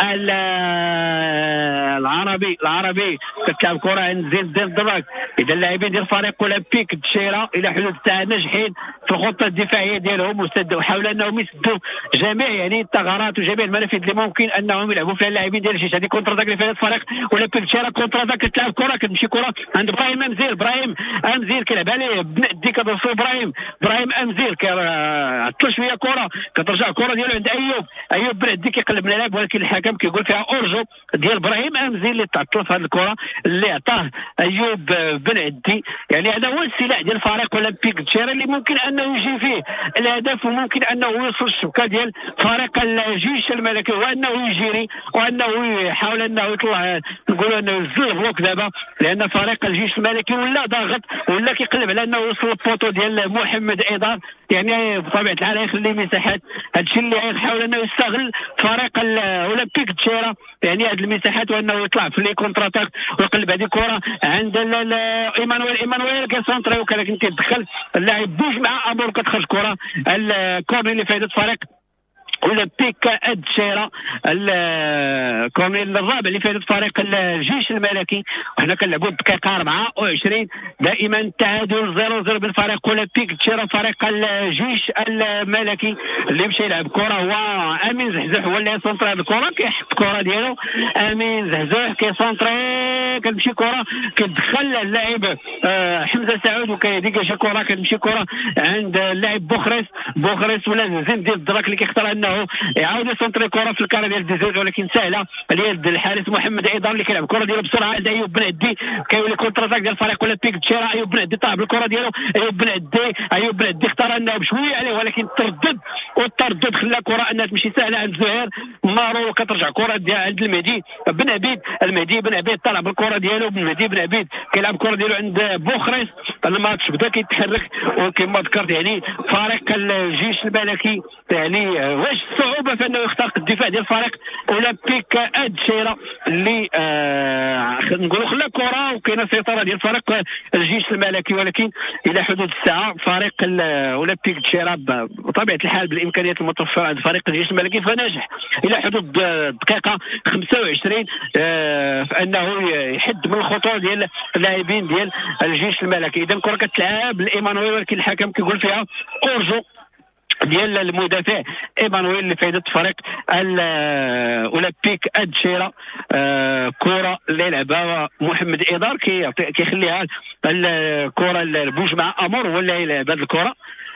العربي العربي كتلعب كره عند زين الدين الدراك اذا اللاعبين ديال فريق اولمبيك تشيرا الى حدود الساعه ناجحين في الخطه الدفاعيه ديالهم وسدوا حاول انهم يسدوا جميع يعني الثغرات وجميع المنافذ اللي ممكن انهم يلعبوا فيها اللاعبين ديال الجيش هذه كونتر اتاك اللي فريق اولمبيك تشيرا كونتر اتاك كتلعب كره كتمشي كره عند ابراهيم امزيل ابراهيم امزيل كيلعب عليه بنادي كتوصل ابراهيم ابراهيم امزيل كيعطل شويه كره كترجع الكره ديالو عند ايوب ايوب بنادي كيقلب الملعب ولكن الحكم كيقول فيها اورجو ديال ابراهيم امزيل اللي تعطل في هذه الكره اللي عطاه ايوب بن عدي يعني هذا هو السلاح ديال فريق اولمبيك تشيرا اللي ممكن انه يجي فيه الهدف وممكن انه يوصل الشبكه ديال فريق الجيش الملكي وانه يجري وانه يحاول انه يطلع نقولوا انه ينزل البلوك دابا لان فريق الجيش الملكي ولا ضاغط ولا كيقلب على انه يوصل البوطو ديال محمد ايضار يعني بطبيعه الحال يخلي مساحات هادشي اللي يحاول انه يستغل فريق الاولمبيك تشيرا يعني هاد المساحات وانه يطلع في لي كونتر اتاك ويقلب هذه الكره عند ايمانويل ايمانويل كيسونطري ولكن كيدخل اللاعب بوج مع امور كتخرج كره الكورنر اللي فايده فريق اولمبيك تشيرا الكورنيل الرابع اللي فاز فريق الجيش الملكي وحنا كنلعبوا الدقيقه أربعة وعشرين دائما التعادل صفر صفر بين فريق اولمبيك تشيرا فريق الجيش الملكي اللي مشى يلعب كره هو امين زحزوح هو اللي سونطري الكره كيحط الكره ديالو امين زحزوح كيسونطري كتمشي كره كيدخل اللاعب آه حمزه سعود وكيديك كره كتمشي كره عند اللاعب بوخريس بوخريس ولا زين ديال الدراك اللي كيختار انه يعاود يسونطري كره في الكره ديال الديزيج ولكن سهله اليد الحارس محمد ايضا اللي كيلعب الكره ديالو بسرعه عند ايوب بن عدي كيولي كونتر اتاك ديال فريق اولمبيك تشيرا ايوب بن عدي طاح بالكره ديالو ايوب بن عدي ايوب بن عدي اختار انه بشويه عليه ولكن تردد والتردد خلى كره انها تمشي سهله عند زهير مارو كترجع كره ديال عند المهدي بن عبيد المهدي بن عبيد طلع بالكره ديالو المهدي بن عبيد كيلعب الكره ديالو عند بوخريس الماتش بدا كيتحرك وكما ذكرت يعني فريق الجيش الملكي يعني واش الصعوبه في انه يخترق الدفاع ديال فريق اولمبيك تشيرا اللي آه نقولوا خلا كره وكاينه سيطره ديال فريق الجيش الملكي ولكن الى حدود الساعه فريق اولمبيك تشيرا بطبيعه الحال بالامكانيات المتوفره عند فريق الجيش الملكي فنجح الى حدود الدقيقه خمسة وعشرين آه في انه يحد من الخطوره ديال اللاعبين ديال الجيش الملكي. اذا الكره كتلعب لايمانويل ولكن الحكم كيقول فيها اورجو ديال المدافع ايمانويل اللي فايده فريق الاولمبيك تشيرا آه كره اللي لعبها محمد ايدار كيخليها الكره لبوج مع امور ولا يلعب هذه الكره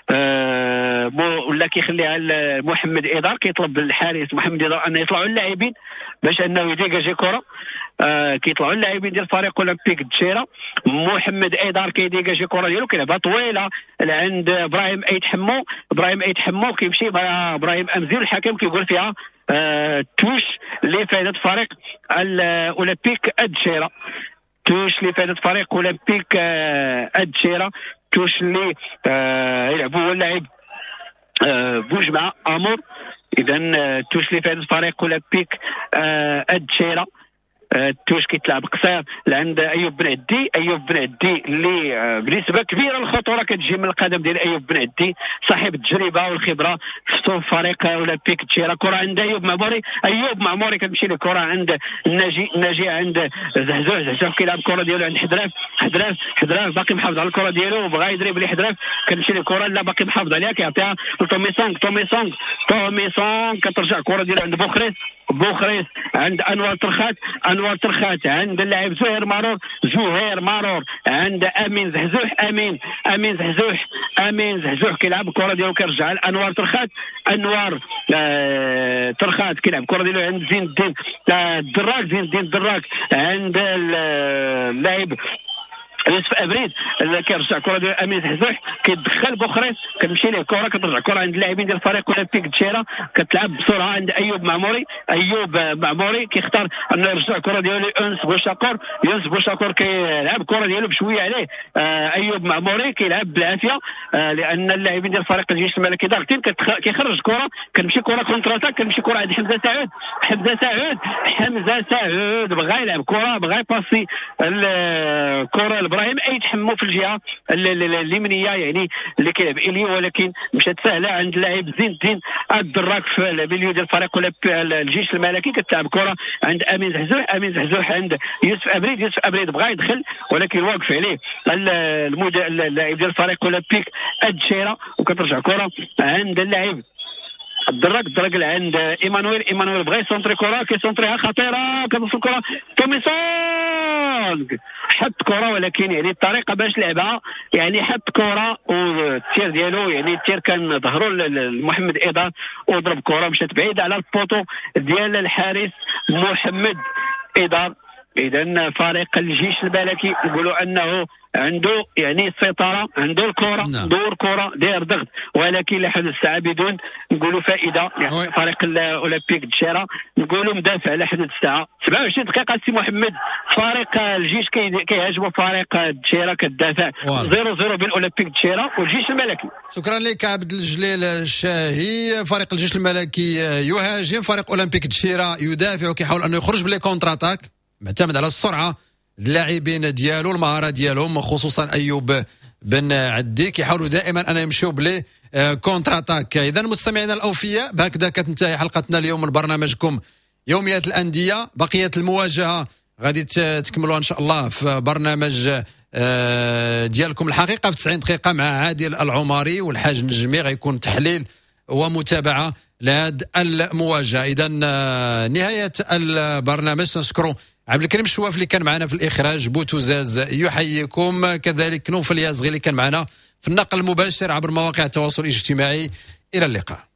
آه ولا كيخليها محمد ايدار كيطلب الحارس محمد ايدار ان يطلعوا اللاعبين باش انه يديجاجي كره آه كيطلعوا اللاعبين ديال فريق اولمبيك تشيرا محمد ايدار كيديجاجي كره ديالو كيلعبها طويله عند ابراهيم ايت حمو ابراهيم ايت حمو كيمشي مع ابراهيم امزيل الحكم كيقول فيها آه توش اللي فايده فريق الاولمبيك تشيرا توش اللي فايده فريق اولمبيك آه تشيرا توش اللي آه يلعبوا هو اللاعب آه بوج مع امور اذا آه توش اللي فايده فريق اولمبيك آه تشيرا التوش كيتلعب قصير لعند ايوب بن عدي. ايوب بن عدي اللي آه بنسبه كبيره الخطوره كتجي من القدم ديال ايوب بن عدي، صاحب التجربه والخبره في فريق اولمبيك تشيرا. كره عند ايوب معموري، ايوب معموري كتمشي له كره عند الناجي، الناجي عند زهزوح، زهزوح كيلعب الكره ديالو عند حدراف، حدراف حدراف باقي محافظ على الكره ديالو وبغا يدريبلي حدراف، كتمشي له كره لا باقي محافظ عليها كيعطيها لتوميسونغ، توميسونغ توميسونغ كترجع الكره ديالو عند بوخريس، بوخريس عند انوار ترخات، انوار ترخات عند اللاعب زهير مارور، زهير مارور عند امين زهزوح، امين امين زهزوح، امين زهزوح كيلعب الكره ديالو كيرجع لانوار ترخات، انوار آه ترخات كيلعب الكره ديالو عند زين الدين آه الدراك، زين الدين الدراك عند اللاعب يوسف ابريد اللي كيرجع الكره ديال امين زهزوح، كيدخل بوخريس كتمشي ليه الكره، كترجع الكره عند اللاعبين ديال الفريق اولمبيك تشيرا، كتلعب بسرعه عند ايوب معموري، ايوب معموري كيختار انه يرجع الكره ديالو لانس بوشاكور، يونس بوشاكور كيلعب الكره ديالو بشويه عليه آه ايوب معموري كيلعب بالعافيه آه لان اللاعبين ديال فريق الجيش الملكي ضاغطين، كيخرج الكره كتمشي كره كونتر اتاك، كتمشي كره عند حمزه سعود، حمزه سعود حمزه سعود بغا يلعب كره، بغا يباسي الكره ابراهيم اي تحمو في الجهه اليمنيه يعني اللي كيلعب اليو، ولكن مشات سهله عند اللاعب زين الدين الدراك في الميليو ديال الفريق الجيش الملكي، كتلعب كره عند امين زهزوح، امين زهزوح عند يوسف ابريد، يوسف ابريد بغا يدخل ولكن واقف عليه اللاعب ديال الفريق اولمبيك التشيرا، وكترجع كره عند اللاعب الدراك، الدراك عند ايمانويل، ايمانويل بغا يسونطري كره كيسونطريها خطيره، كتوصل الكره توميسونغ حط كره ولكن يعني الطريقه باش لعبها يعني حط كره والتير ديالو يعني التير كان ظهروا لمحمد ايضا وضرب كره مشات بعيده على البوطو ديال الحارس محمد ايضا. اذا فريق الجيش الملكي نقولوا انه عنده يعني السيطره، عنده الكره نعم. دور كره داير ضغط، ولكن لحد الساعه بدون نقولوا فائده يعني فريق الاولمبيك تشيرا نقولوا مدافع لحد الساعه. سبعة وعشرين دقيقه سي محمد، فريق الجيش كيهاجموا فريق تشيرا كتدافع صفر صفر بين اولمبيك تشيرا والجيش الملكي. شكرا لك عبد الجليل الشاهي. فريق الجيش الملكي يهاجم، فريق اولمبيك تشيرا يدافع وكيحاول انه يخرج بلي كونتر اتاك، معتمد على السرعه اللاعبين ديالو المهاره ديالهم خصوصا ايوب بن عدي كيحاولوا دائما ان يمشيو بلي كونتر اتاك. اذا مستمعينا الاوفياء بهكذا كتنتهي حلقتنا اليوم من برنامجكم يوميات الانديه. بقيه المواجهه غادي تكملوا ان شاء الله في برنامج ديالكم الحقيقه في تسعين دقيقه مع عادل العماري والحاج نجمي، غيكون تحليل ومتابعه لهذه المواجهه. اذا نهايه البرنامج نشكروا عبد الكريم الشواف اللي كان معنا في الاخراج، بوتوزاز يحييكم، كذلك نوف اليازغي اللي كان معنا في النقل المباشر عبر مواقع التواصل الاجتماعي. الى اللقاء.